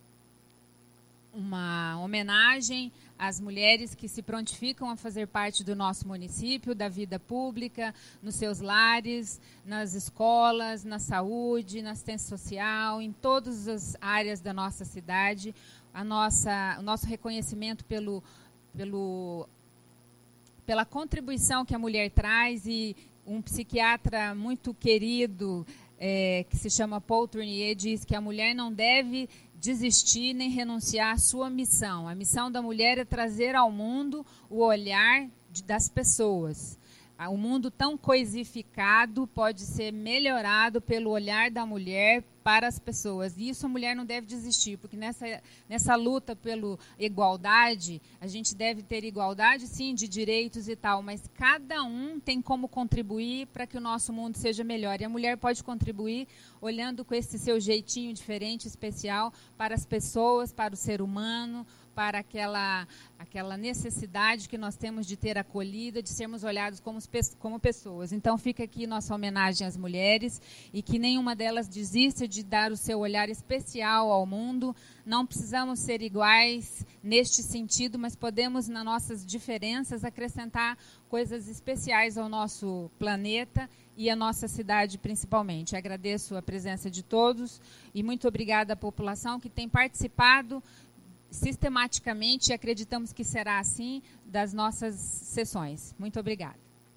uma homenagem às mulheres que se prontificam a fazer parte do nosso município, da vida pública, nos seus lares, nas escolas, na saúde, na assistência social, em todas as áreas da nossa cidade. A nossa, o nosso reconhecimento pelo, pelo, pela contribuição que a mulher traz, e um psiquiatra muito querido, é, que se chama Paul Tournier, diz que a mulher não deve desistir nem renunciar à sua missão. A missão da mulher é trazer ao mundo o olhar de, das pessoas. O mundo tão coisificado pode ser melhorado pelo olhar da mulher para as pessoas. E isso a mulher não deve desistir, porque nessa, nessa luta pela igualdade, a gente deve ter igualdade, sim, de direitos e tal, mas cada um tem como contribuir para que o nosso mundo seja melhor. E a mulher pode contribuir olhando com esse seu jeitinho diferente, especial, para as pessoas, para o ser humano, para aquela, aquela necessidade que nós temos de ter acolhida, de sermos olhados como, como pessoas. Então, fica aqui nossa homenagem às mulheres, e que nenhuma delas desista de dar o seu olhar especial ao mundo. Não precisamos ser iguais neste sentido, mas podemos, nas nossas diferenças, acrescentar coisas especiais ao nosso planeta e à nossa cidade, principalmente. Agradeço a presença de todos e muito obrigada à população que tem participado sistematicamente, e acreditamos que será assim, das nossas sessões. Muito obrigada.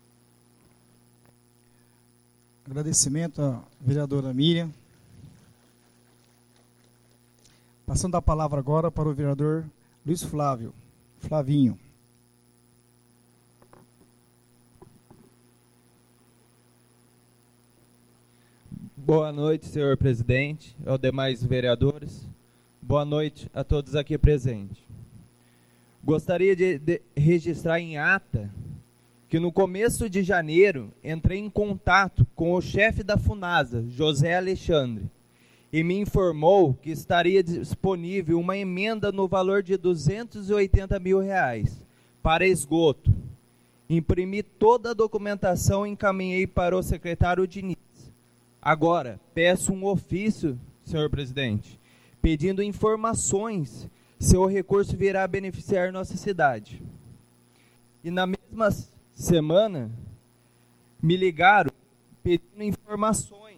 Agradecimento à vereadora Miriam. Passando a palavra agora para o vereador Luiz Flávio, Flavinho. Boa noite, senhor presidente, aos demais vereadores. Boa noite a todos aqui presentes. Gostaria de, de registrar em ata que no começo de janeiro entrei em contato com o chefe da FUNASA, José Alexandre, e me informou que estaria disponível uma emenda no valor de duzentos e oitenta mil reais para esgoto. Imprimi toda a documentação e encaminhei para o secretário Diniz. Agora, peço um ofício, senhor presidente, pedindo informações se o recurso virá beneficiar nossa cidade. E na mesma semana, me ligaram pedindo informações,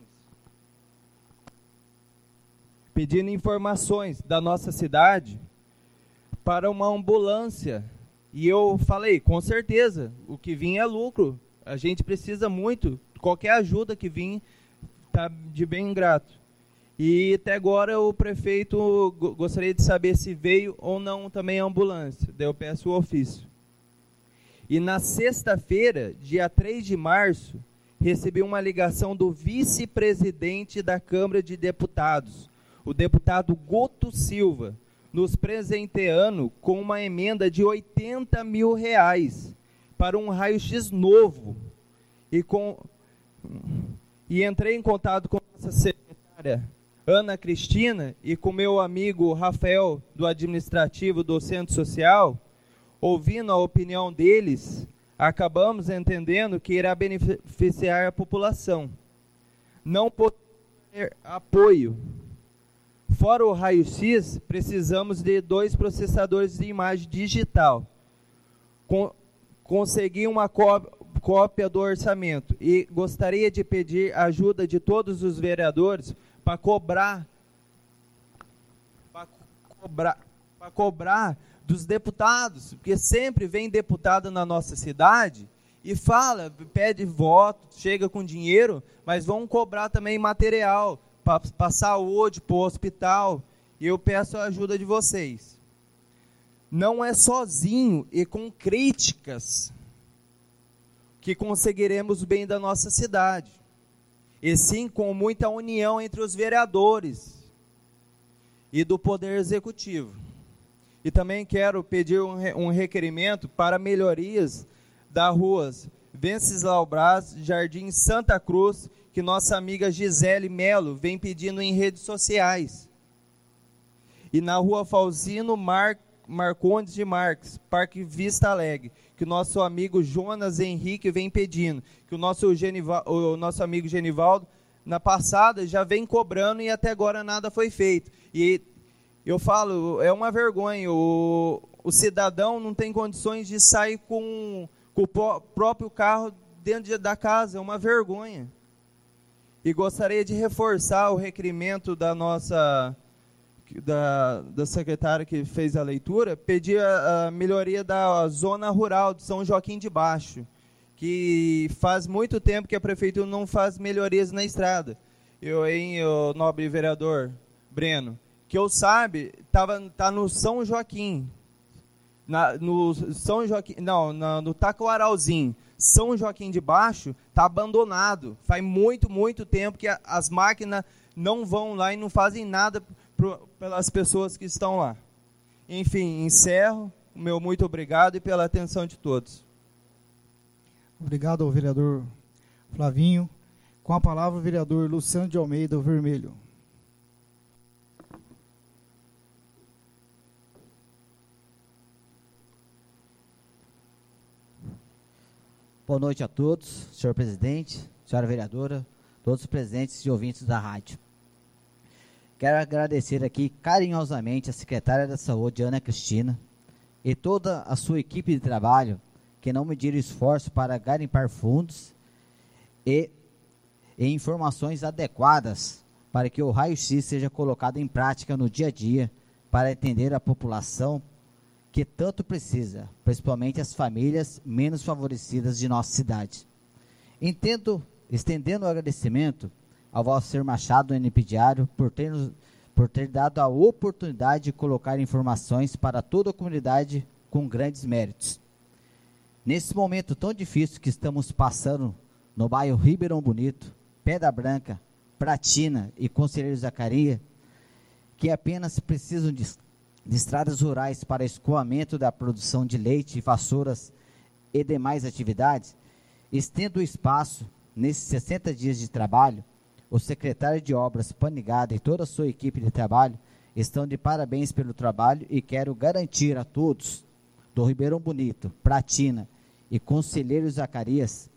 pedindo informações da nossa cidade para uma ambulância. E eu falei, com certeza, o que vinha é lucro, a gente precisa muito, qualquer ajuda que vinha está de bem grato. E até agora o prefeito gostaria de saber se veio ou não também a ambulância. Daí eu peço o ofício. E na sexta-feira, dia três de março, recebi uma ligação do vice-presidente da Câmara de Deputados, o deputado Goto Silva, nos presenteando com uma emenda de oitenta mil reais para um raio-x novo. E, com, e entrei em contato com a nossa secretária Ana Cristina e com meu amigo Rafael, do administrativo do Centro Social. Ouvindo a opinião deles, acabamos entendendo que irá beneficiar a população. Não podemos ter apoio. Fora o raio-x, precisamos de dois processadores de imagem digital. Com, consegui uma cópia do orçamento e gostaria de pedir a ajuda de todos os vereadores para cobrar, para cobrar, para cobrar dos deputados, porque sempre vem deputado na nossa cidade e fala, pede voto, chega com dinheiro, mas vão cobrar também material para saúde, para o hospital. E eu peço a ajuda de vocês. Não é sozinho e com críticas que conseguiremos o bem da nossa cidade, e sim com muita união entre os vereadores e do Poder Executivo. E também quero pedir um, um requerimento para melhorias das ruas Venceslau Braz, Jardim Santa Cruz, que nossa amiga Gisele Melo vem pedindo em redes sociais. E na rua Falzino Mar, Marcondes de Marques, Parque Vista Alegre, que o nosso amigo Jonas Henrique vem pedindo, que o nosso, Genival, o nosso amigo Genivaldo, na passada, já vem cobrando e até agora nada foi feito. E eu falo, é uma vergonha, o, o cidadão não tem condições de sair com, com o próprio carro dentro de, da casa, é uma vergonha. E gostaria de reforçar o requerimento da nossa... Da, da secretária que fez a leitura, pedir a, a melhoria da zona rural de São Joaquim de Baixo, que faz muito tempo que a prefeitura não faz melhorias na estrada. Eu, hein, o nobre vereador Breno, que eu sabe, tava, tá no São Joaquim, na, no São Joaquim, não, na, no Taquaralzinho, São Joaquim de Baixo, está abandonado. Faz muito, muito tempo que a, as máquinas não vão lá e não fazem nada pelas pessoas que estão lá. Enfim, encerro o meu muito obrigado e pela atenção de todos. Obrigado ao vereador Flavinho. Com a palavra o vereador Luciano de Almeida, o Vermelho. Boa noite a todos, senhor presidente, senhora vereadora, todos os presentes e ouvintes da rádio. Quero agradecer aqui carinhosamente a secretária da Saúde, Ana Cristina, e toda a sua equipe de trabalho, que não mediram esforço para garimpar fundos e, e informações adequadas para que o raio-x seja colocado em prática no dia a dia para atender a população que tanto precisa, principalmente as famílias menos favorecidas de nossa cidade. Entendo, estendendo o agradecimento ao vosso senhor Machado, N P Diário, por ter, por ter dado a oportunidade de colocar informações para toda a comunidade com grandes méritos. Nesse momento tão difícil que estamos passando no bairro Ribeirão Bonito, Pedra Branca, Pratina e Conselheiro Zacaria, que apenas precisam de, de estradas rurais para escoamento da produção de leite, vassouras e demais atividades, estendo o espaço nesses sessenta dias de trabalho. O secretário de Obras, Panigada, e toda a sua equipe de trabalho estão de parabéns pelo trabalho e quero garantir a todos do Ribeirão Bonito, Pratina e Conselheiro Zacarias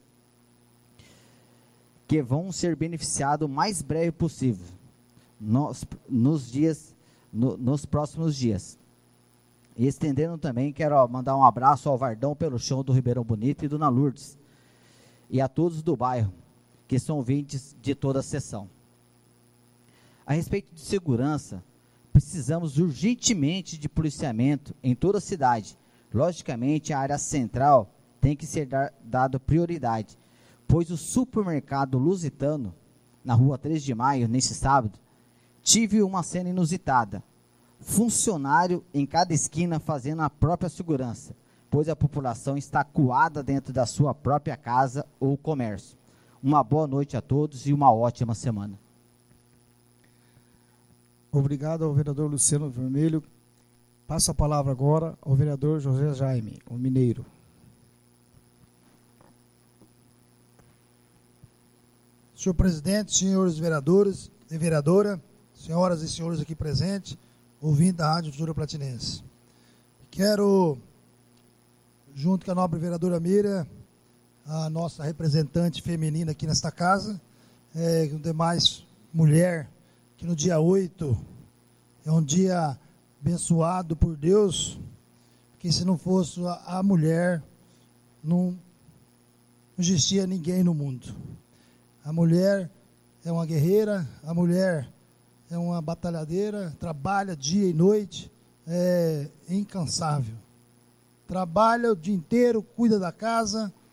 que vão ser beneficiados o mais breve possível nos, nos, dias, no, nos próximos dias. E estendendo também, quero ó, mandar um abraço ao Vardão pelo chão do Ribeirão Bonito e Dona Lourdes e a todos do bairro, que são ouvintes de toda a sessão. A respeito de segurança, precisamos urgentemente de policiamento em toda a cidade. Logicamente, a área central tem que ser dar, dado prioridade, pois o supermercado Lusitano, na rua três de maio, neste sábado, tive uma cena inusitada. Funcionário em cada esquina fazendo a própria segurança, pois a população está acuada dentro da sua própria casa ou comércio. Uma boa noite a todos e uma ótima semana. Obrigado ao vereador Luciano Vermelho. Passo a palavra agora ao vereador José Jaime, o Mineiro. Senhor presidente, senhores vereadores e vereadora, senhoras e senhores aqui presentes, ouvindo da Rádio Fusora Platinense. Quero, junto com a nobre vereadora Miriam, a nossa representante feminina aqui nesta casa, é, com demais mulher, que no dia oito é um dia abençoado por Deus, que se não fosse a, a mulher, não, não existia ninguém no mundo. A mulher é uma guerreira, a mulher é uma batalhadeira, trabalha dia e noite, é incansável. Trabalha o dia inteiro, cuida da casa,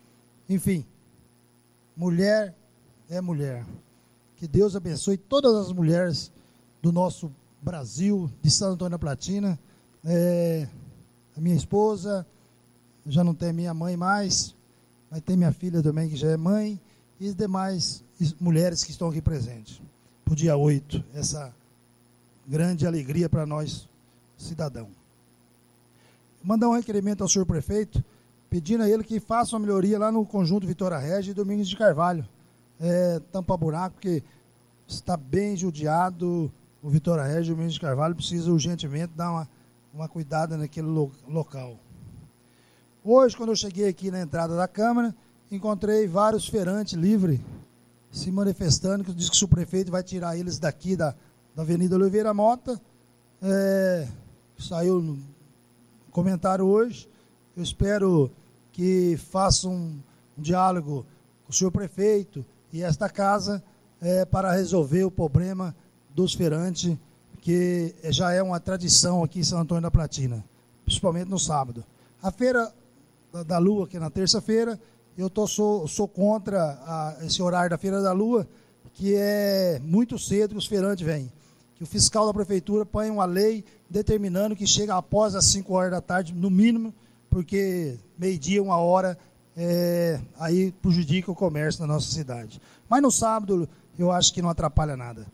Enfim, mulher é mulher. Que Deus abençoe todas as mulheres do nosso Brasil, de Santo Antônio da Platina. É, a minha esposa, já não tem minha mãe mais, mas tem minha filha também, que já é mãe, e as demais mulheres que estão aqui presentes. Para o dia oito, essa grande alegria para nós, cidadão. Mandar um requerimento ao senhor prefeito, pedindo a ele que faça uma melhoria lá no conjunto Vitória Régia e Domingos de Carvalho. É, tampa buraco, porque está bem judiado o Vitória Régia e o Domingos de Carvalho, precisa urgentemente dar uma, uma cuidada naquele lo, local. Hoje, quando eu cheguei aqui na entrada da Câmara, encontrei vários feirantes livres se manifestando, que diz que o prefeito vai tirar eles daqui da, da Avenida Oliveira Mota. É, saiu no comentário hoje. Eu espero que faça um, um diálogo com o senhor prefeito e esta casa é, para resolver o problema dos feirantes, que já é uma tradição aqui em Santo Antônio da Platina, principalmente no sábado. A feira da, da Lua, que é na terça-feira, eu tô, sou, sou contra a, esse horário da Feira da Lua, que é muito cedo que os feirantes vêm. Que o fiscal da prefeitura põe uma lei determinando que chega após as cinco horas da tarde, no mínimo, porque meio-dia, uma hora, é, aí prejudica o comércio na nossa cidade. Mas no sábado, eu acho que não atrapalha nada.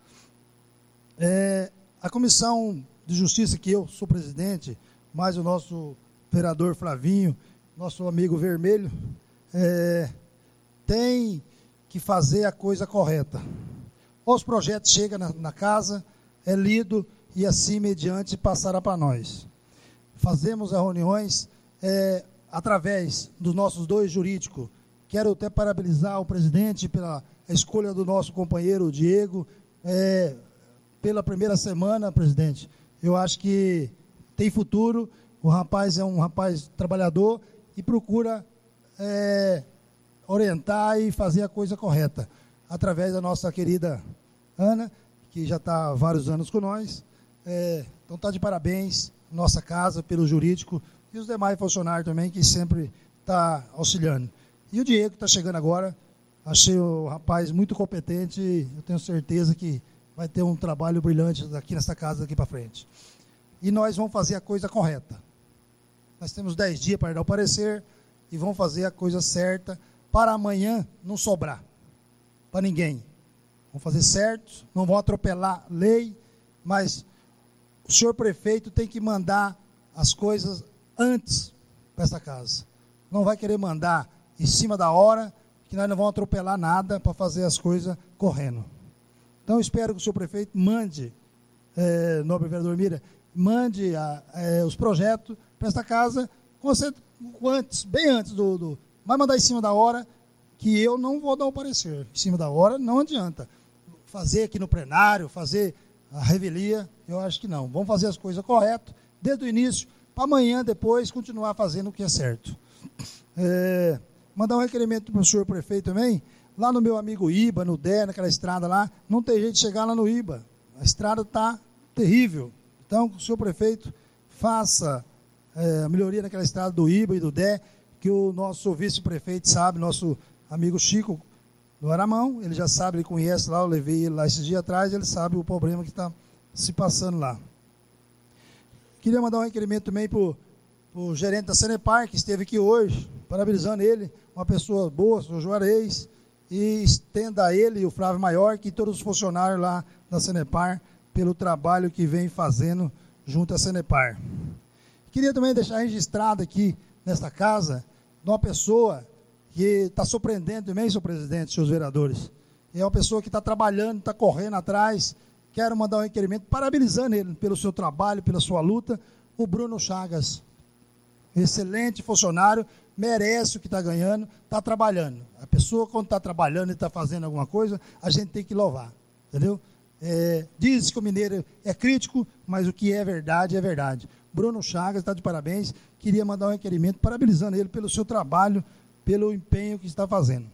É, a Comissão de Justiça, que eu sou presidente, mais o nosso vereador Flavinho, nosso amigo Vermelho, é, tem que fazer a coisa correta. Os projetos chegam na, na casa, é lido e assim mediante passará para nós. Fazemos as reuniões é, através dos nossos dois jurídicos. Quero até parabenizar o presidente pela escolha do nosso companheiro Diego. É, pela primeira semana, presidente, eu acho que tem futuro. O rapaz é um rapaz trabalhador e procura é, orientar e fazer a coisa correta. Através da nossa querida Ana, que já está há vários anos com nós. É, então está de parabéns, nossa casa, pelo jurídico, e os demais funcionários também, que sempre está auxiliando. E o Diego, que está chegando agora, achei o rapaz muito competente, e eu tenho certeza que vai ter um trabalho brilhante aqui nessa casa, daqui para frente. E nós vamos fazer a coisa correta. Nós temos dez dias para dar o parecer, e vamos fazer a coisa certa, para amanhã não sobrar, para ninguém. Vamos fazer certo, não vão atropelar lei, mas o senhor prefeito tem que mandar as coisas antes para essa casa. Não vai querer mandar em cima da hora, que nós não vamos atropelar nada para fazer as coisas correndo. Então, eu espero que o senhor prefeito mande, é, nobre vereador Mira, mande a, é, os projetos para esta casa, antes, bem antes do, do... Vai mandar em cima da hora, que eu não vou dar o parecer. Em cima da hora, não adianta. Fazer aqui no plenário, fazer a revelia, eu acho que não. Vamos fazer as coisas corretas, desde o início, para amanhã, depois, continuar fazendo o que é certo. É, mandar um requerimento para o senhor prefeito também, lá no meu amigo Iba, no D E, naquela estrada lá, não tem jeito de chegar lá no Iba. A estrada está terrível. Então, que o senhor prefeito faça é, a melhoria naquela estrada do Iba e do D E, que o nosso vice-prefeito sabe, nosso amigo Chico do Aramão, ele já sabe, ele conhece lá, eu levei ele lá esses dias atrás, ele sabe o problema que está se passando lá. Queria mandar um requerimento também para o gerente da Sanepar, que esteve aqui hoje, parabenizando ele, uma pessoa boa, o senhor Juarez, e estenda a ele e o Flávio Maior, que todos os funcionários lá da Sanepar, pelo trabalho que vem fazendo junto à Sanepar. Queria também deixar registrado aqui, nesta casa, de uma pessoa que está surpreendendo também, senhor presidente, senhores vereadores. É uma pessoa que está trabalhando, está correndo atrás. Quero mandar um requerimento, parabenizando ele pelo seu trabalho, pela sua luta, o Bruno Chagas. Excelente funcionário, merece o que está ganhando, está trabalhando. A pessoa, quando está trabalhando e está fazendo alguma coisa, a gente tem que louvar, entendeu? É, diz que o mineiro é crítico, mas o que é verdade, é verdade. Bruno Chagas está de parabéns, queria mandar um requerimento, parabenizando ele pelo seu trabalho, pelo empenho que está fazendo.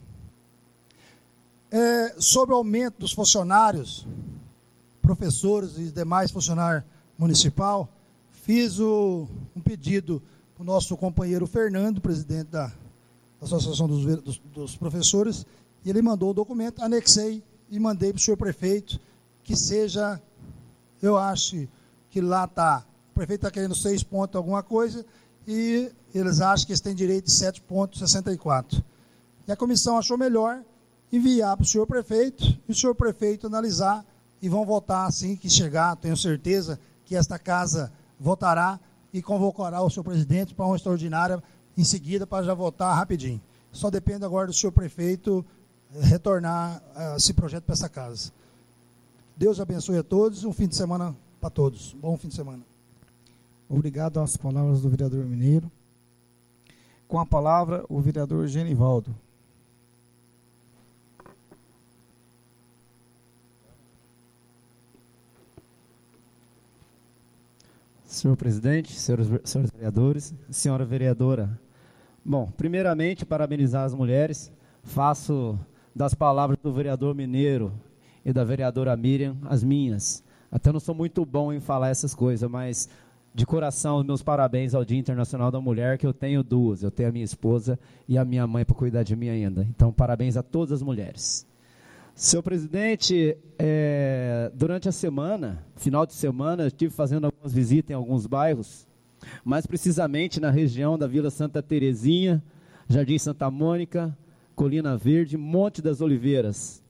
É, sobre o aumento dos funcionários, professores e demais funcionários municipal, fiz o, um pedido para o nosso companheiro Fernando, presidente da, da Associação dos, dos, dos Professores, e ele mandou o documento, anexei e mandei para o senhor prefeito, que seja, eu acho que lá está, o prefeito está querendo seis pontos alguma coisa, e eles acham que eles têm direito de sete pontos sessenta e quatro. E a comissão achou melhor enviar para o senhor prefeito, e o senhor prefeito analisar, e vão votar assim que chegar, tenho certeza que esta casa votará e convocará o senhor presidente para uma extraordinária em seguida, para já votar rapidinho. Só depende agora do senhor prefeito retornar uh, esse projeto para essa casa. Deus abençoe a todos, um fim de semana para todos. Bom fim de semana. Obrigado às palavras do vereador Mineiro. Com a palavra, o vereador Genivaldo. Senhor presidente, senhores, senhores vereadores, senhora vereadora. Bom, primeiramente, parabenizar as mulheres. Faço das palavras do vereador Mineiro e da vereadora Miriam as minhas. Até não sou muito bom em falar essas coisas, mas de coração, meus parabéns ao Dia Internacional da Mulher, que eu tenho duas. Eu tenho a minha esposa e a minha mãe para cuidar de mim ainda. Então, parabéns a todas as mulheres. Senhor presidente, é, durante a semana, final de semana, eu estive fazendo algumas visitas em alguns bairros, mais precisamente na região da Vila Santa Terezinha, Jardim Santa Mônica, Colina Verde, Monte das Oliveiras.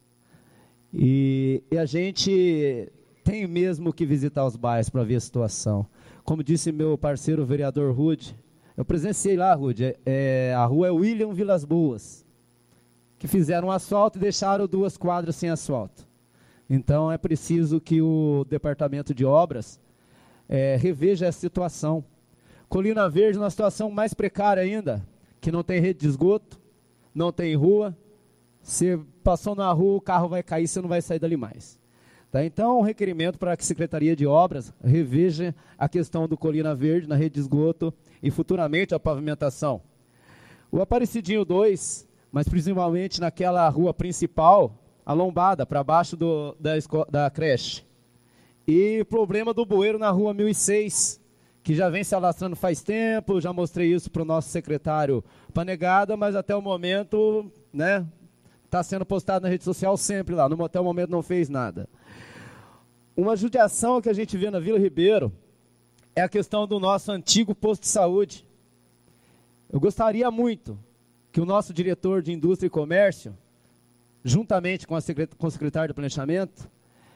E, e a gente tem mesmo que visitar os bairros para ver a situação. Como disse meu parceiro vereador Rude, eu presenciei lá, Rude, é, é, a rua é William Vilas Boas, que fizeram asfalto e deixaram duas quadras sem asfalto. Então, é preciso que o Departamento de Obras é, reveja essa situação. Colina Verde, numa situação mais precária ainda, que não tem rede de esgoto, não tem rua. Você passou na rua, o carro vai cair, você não vai sair dali mais. Tá? Então, um requerimento para que a Secretaria de Obras reveja a questão do Colina Verde na rede de esgoto e futuramente a pavimentação. O Aparecidinho dois, mas principalmente naquela rua principal, a lombada, para baixo do, da, da creche. E problema do bueiro na rua mil e seis, que já vem se alastrando faz tempo, já mostrei isso para o nosso secretário Panegada, mas até o momento, né, está sendo postado na rede social sempre lá, no, até o momento não fez nada. Uma judiação que a gente vê na Vila Ribeiro é a questão do nosso antigo posto de saúde. Eu gostaria muito que o nosso diretor de Indústria e Comércio, juntamente com, a secret com o secretário de Planejamento,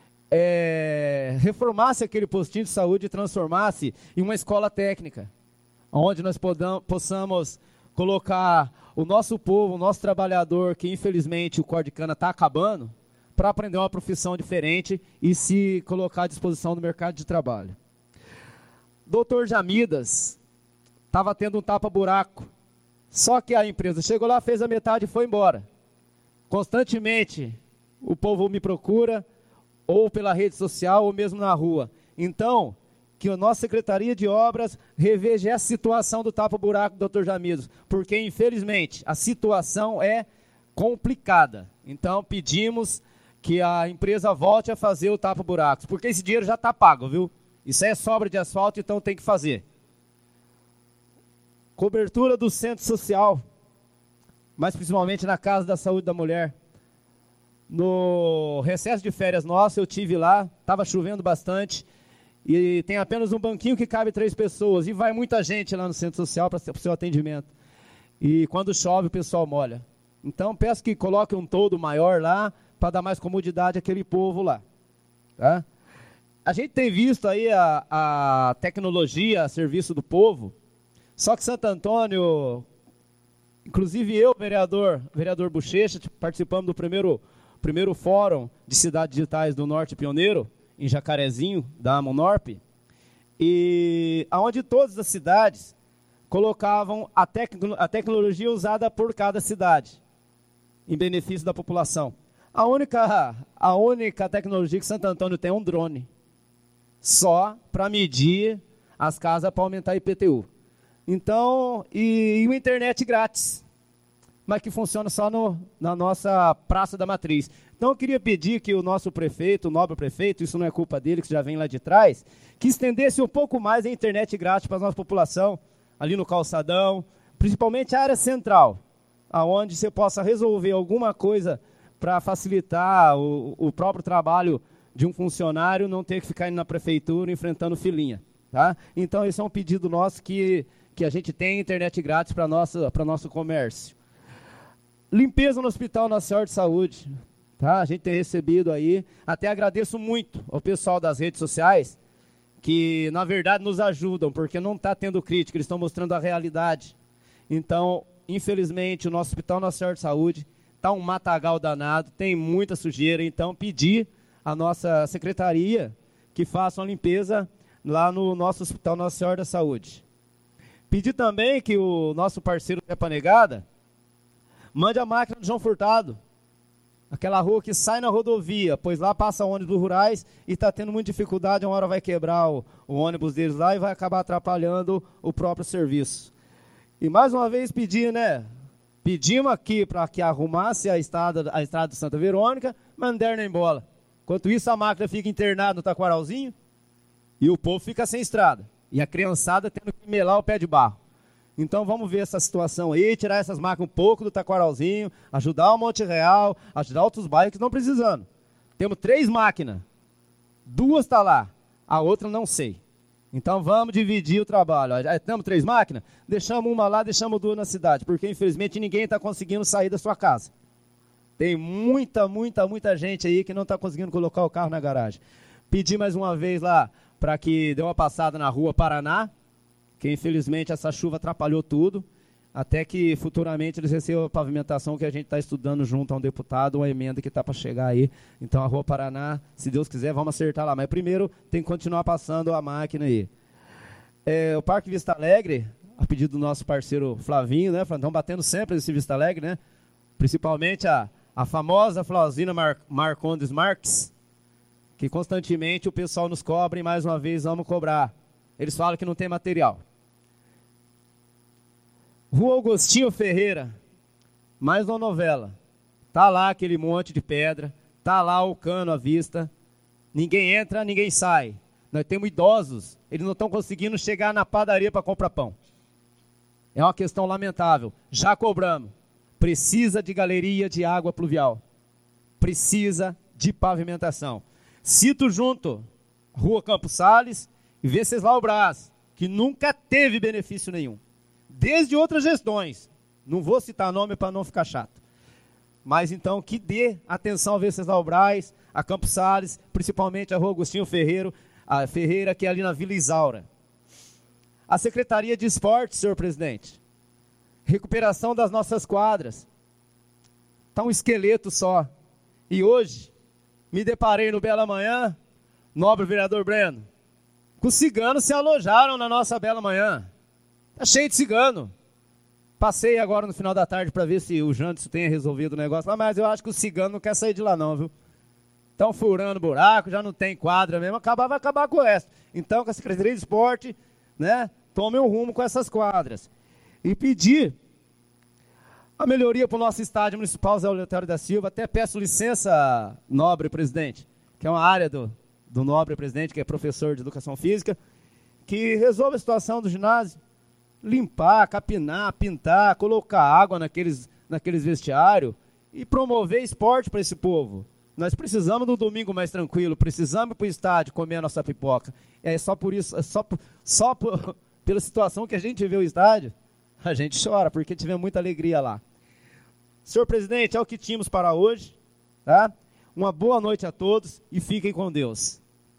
é, reformasse aquele postinho de saúde e transformasse em uma escola técnica, onde nós podamos, possamos colocar o nosso povo, o nosso trabalhador, que infelizmente o corte de cana está acabando, para aprender uma profissão diferente e se colocar à disposição do mercado de trabalho. Doutor Jamidas estava tendo um tapa-buraco, só que a empresa chegou lá, fez a metade e foi embora. Constantemente o povo me procura, ou pela rede social, ou mesmo na rua. Então, que a nossa Secretaria de Obras reveja essa situação do tapa-buraco do doutor Jamidas, porque infelizmente a situação é complicada. Então pedimos que a empresa volte a fazer o tapa-buracos, porque esse dinheiro já está pago, viu? Isso é sobra de asfalto, então tem que fazer. Cobertura do centro social, mas principalmente na Casa da Saúde da Mulher. No recesso de férias nosso, eu tive lá, estava chovendo bastante, e tem apenas um banquinho que cabe três pessoas, e vai muita gente lá no centro social para o seu atendimento. E quando chove, o pessoal molha. Então, peço que coloque um toldo maior lá, para dar mais comodidade àquele povo lá. Tá? A gente tem visto aí a, a tecnologia a serviço do povo, só que Santo Antônio, inclusive eu, vereador, vereador Bochecha, participamos do primeiro, primeiro fórum de cidades digitais do Norte Pioneiro, em Jacarezinho, da Amonorp, e onde todas as cidades colocavam a, tec a tecnologia usada por cada cidade, em benefício da população. A única, a única tecnologia que Santo Antônio tem é um drone, só para medir as casas para aumentar a I P T U. Então, e, e uma internet grátis, mas que funciona só no, na nossa Praça da Matriz. Então eu queria pedir que o nosso prefeito, o nobre prefeito, isso não é culpa dele, que já vem lá de trás, que estendesse um pouco mais a internet grátis para a nossa população, ali no calçadão, principalmente a área central. aonde você possa resolver alguma coisa para facilitar o, o próprio trabalho de um funcionário, não ter que ficar indo na prefeitura enfrentando filinha. Tá? Então, esse é um pedido nosso que, que a gente tem internet grátis para o nosso comércio. Limpeza no Hospital Nossa Senhora de Saúde. Tá? A gente tem recebido aí. Até agradeço muito ao pessoal das redes sociais, que, na verdade, nos ajudam, porque não está tendo crítica, eles estão mostrando a realidade. Então, infelizmente, o nosso Hospital Nossa Senhora de Saúde está um matagal danado, tem muita sujeira. Então, pedir à nossa secretaria que faça uma limpeza lá no nosso Hospital Nossa Senhora da Saúde. Pedir também que o nosso parceiro Zé Panegada mande a máquina do João Furtado, aquela rua que sai na rodovia, pois lá passa ônibus rurais e está tendo muita dificuldade, uma hora vai quebrar o, o ônibus deles lá e vai acabar atrapalhando o próprio serviço. E mais uma vez pedir, né? Pedimos aqui para que arrumasse a estrada, a estrada de Santa Verônica, mas não deram nem bola. Enquanto isso, a máquina fica internada no Taquaralzinho e o povo fica sem estrada. E a criançada tendo que melar o pé de barro. Então vamos ver essa situação aí, tirar essas máquinas um pouco do Taquaralzinho, ajudar o Monte Real, ajudar outros bairros que estão precisando. Temos três máquinas. Duas estão lá, a outra não sei. Então vamos dividir o trabalho. Já temos três máquinas? Deixamos uma lá, deixamos duas na cidade, porque infelizmente ninguém está conseguindo sair da sua casa. Tem muita, muita, muita gente aí que não está conseguindo colocar o carro na garagem. Pedi mais uma vez lá para que dê uma passada na rua Paraná, que infelizmente essa chuva atrapalhou tudo, até que futuramente eles recebam a pavimentação que a gente está estudando junto a um deputado, uma emenda que está para chegar aí. Então a rua Paraná, se Deus quiser, vamos acertar lá. Mas primeiro tem que continuar passando a máquina aí. É, o Parque Vista Alegre, a pedido do nosso parceiro Flavinho, né? Estão batendo sempre nesse Vista Alegre, né? Principalmente a, a famosa Flauzina Mar, Marcondes Marques, que constantemente o pessoal nos cobra e mais uma vez vamos cobrar. Eles falam que não tem material. Rua Augustinho Ferreira, mais uma novela. Tá lá aquele monte de pedra, tá lá o cano à vista. Ninguém entra, ninguém sai. Nós temos idosos, eles não estão conseguindo chegar na padaria para comprar pão. É uma questão lamentável. Já cobramos. Precisa de galeria de água pluvial. Precisa de pavimentação. Cito junto, Rua Campos Sales e Venceslau Braz, que nunca teve benefício nenhum. Desde outras gestões. Não vou citar nome para não ficar chato. Mas então que dê atenção a Venceslau Braz, a Campos Sales, principalmente a Rua Agostinho Ferreiro, a Ferreira, que é ali na Vila Isaura. A Secretaria de Esportes, senhor presidente. Recuperação das nossas quadras. Está um esqueleto só. E hoje, me deparei no Bela Manhã, nobre vereador Breno, que os ciganos se alojaram na nossa Bela Manhã. Está cheio de cigano. Passei agora no final da tarde para ver se o Janderson tenha resolvido o negócio lá, mas eu acho que o cigano não quer sair de lá não, viu? Estão furando buraco, já não tem quadra mesmo, acabar, vai acabar com o resto. Então, com a Secretaria de Esporte, né, tome um rumo com essas quadras. E pedir a melhoria para o nosso estádio municipal Zé Eleutério da Silva. Até peço licença, nobre presidente, que é uma área do, do nobre presidente, que é professor de Educação Física, que resolva a situação do ginásio. Limpar, capinar, pintar, colocar água naqueles, naqueles vestiários e promover esporte para esse povo. Nós precisamos de um domingo mais tranquilo, precisamos ir para o estádio comer a nossa pipoca. É só por isso, é só, por, só por, pela situação que a gente vê o estádio, a gente chora, porque tivemos muita alegria lá. Senhor presidente, é o que tínhamos para hoje. Tá? Uma boa noite a todos e fiquem com Deus.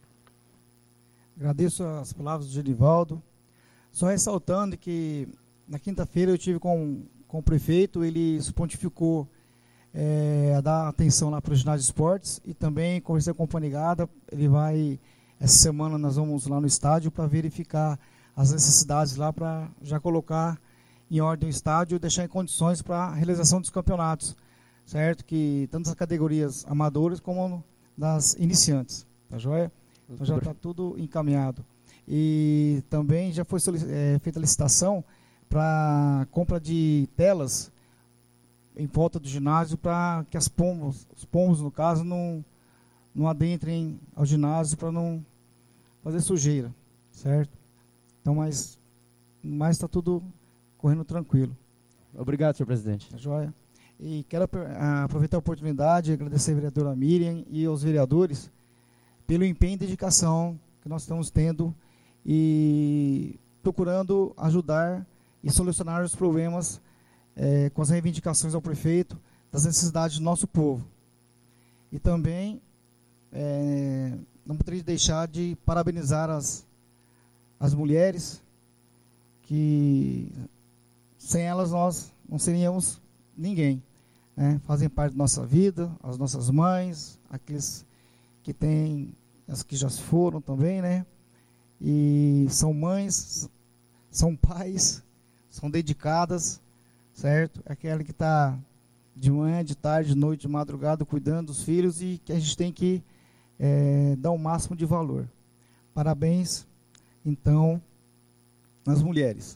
Agradeço as palavras do Genivaldo. Só ressaltando que na quinta-feira eu tive com, com o prefeito, ele se pontificou é, a dar atenção lá para o ginásio de esportes e também conversei com a Panegada. Ele vai, essa semana nós vamos lá no estádio para verificar as necessidades lá, para já colocar em ordem o estádio e deixar em condições para a realização dos campeonatos, certo? Que tanto das categorias amadoras como das iniciantes, tá joia? Então já está tudo encaminhado. E também já foi é, feita a licitação para compra de telas em volta do ginásio para que as pombos, os pombos no caso, não, não adentrem ao ginásio para não fazer sujeira, certo? Então, mas mas está tudo correndo tranquilo. Obrigado, senhor presidente. Tá joia? E quero aproveitar a oportunidade e agradecer a vereadora Miriam e aos vereadores pelo empenho e dedicação que nós estamos tendo e procurando ajudar e solucionar os problemas é, com as reivindicações ao prefeito das necessidades do nosso povo. E também é, não poderia deixar de parabenizar as, as mulheres, que sem elas nós não seríamos ninguém, né? Fazem parte da nossa vida, as nossas mães, aqueles que têm, as que já foram também, né? E são mães, são pais, são dedicadas, certo? Aquela que está de manhã, de tarde, de noite, de madrugada, cuidando dos filhos e que a gente tem que é, dar o máximo de valor. Parabéns, então, às mulheres.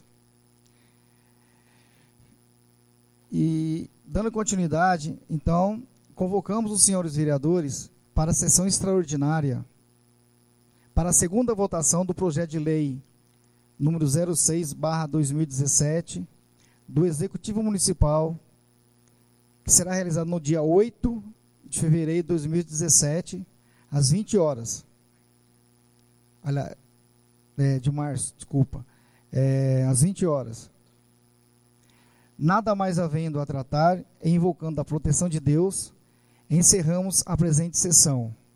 E, dando continuidade, então, convocamos os senhores vereadores para a sessão extraordinária para a segunda votação do projeto de lei número zero seis barra dois mil e dezessete do Executivo Municipal, que será realizado no dia oito de fevereiro de dois mil e dezessete, às vinte horas. Olha, é, de março, desculpa. É, às vinte horas. Nada mais havendo a tratar, e invocando a proteção de Deus, encerramos a presente sessão.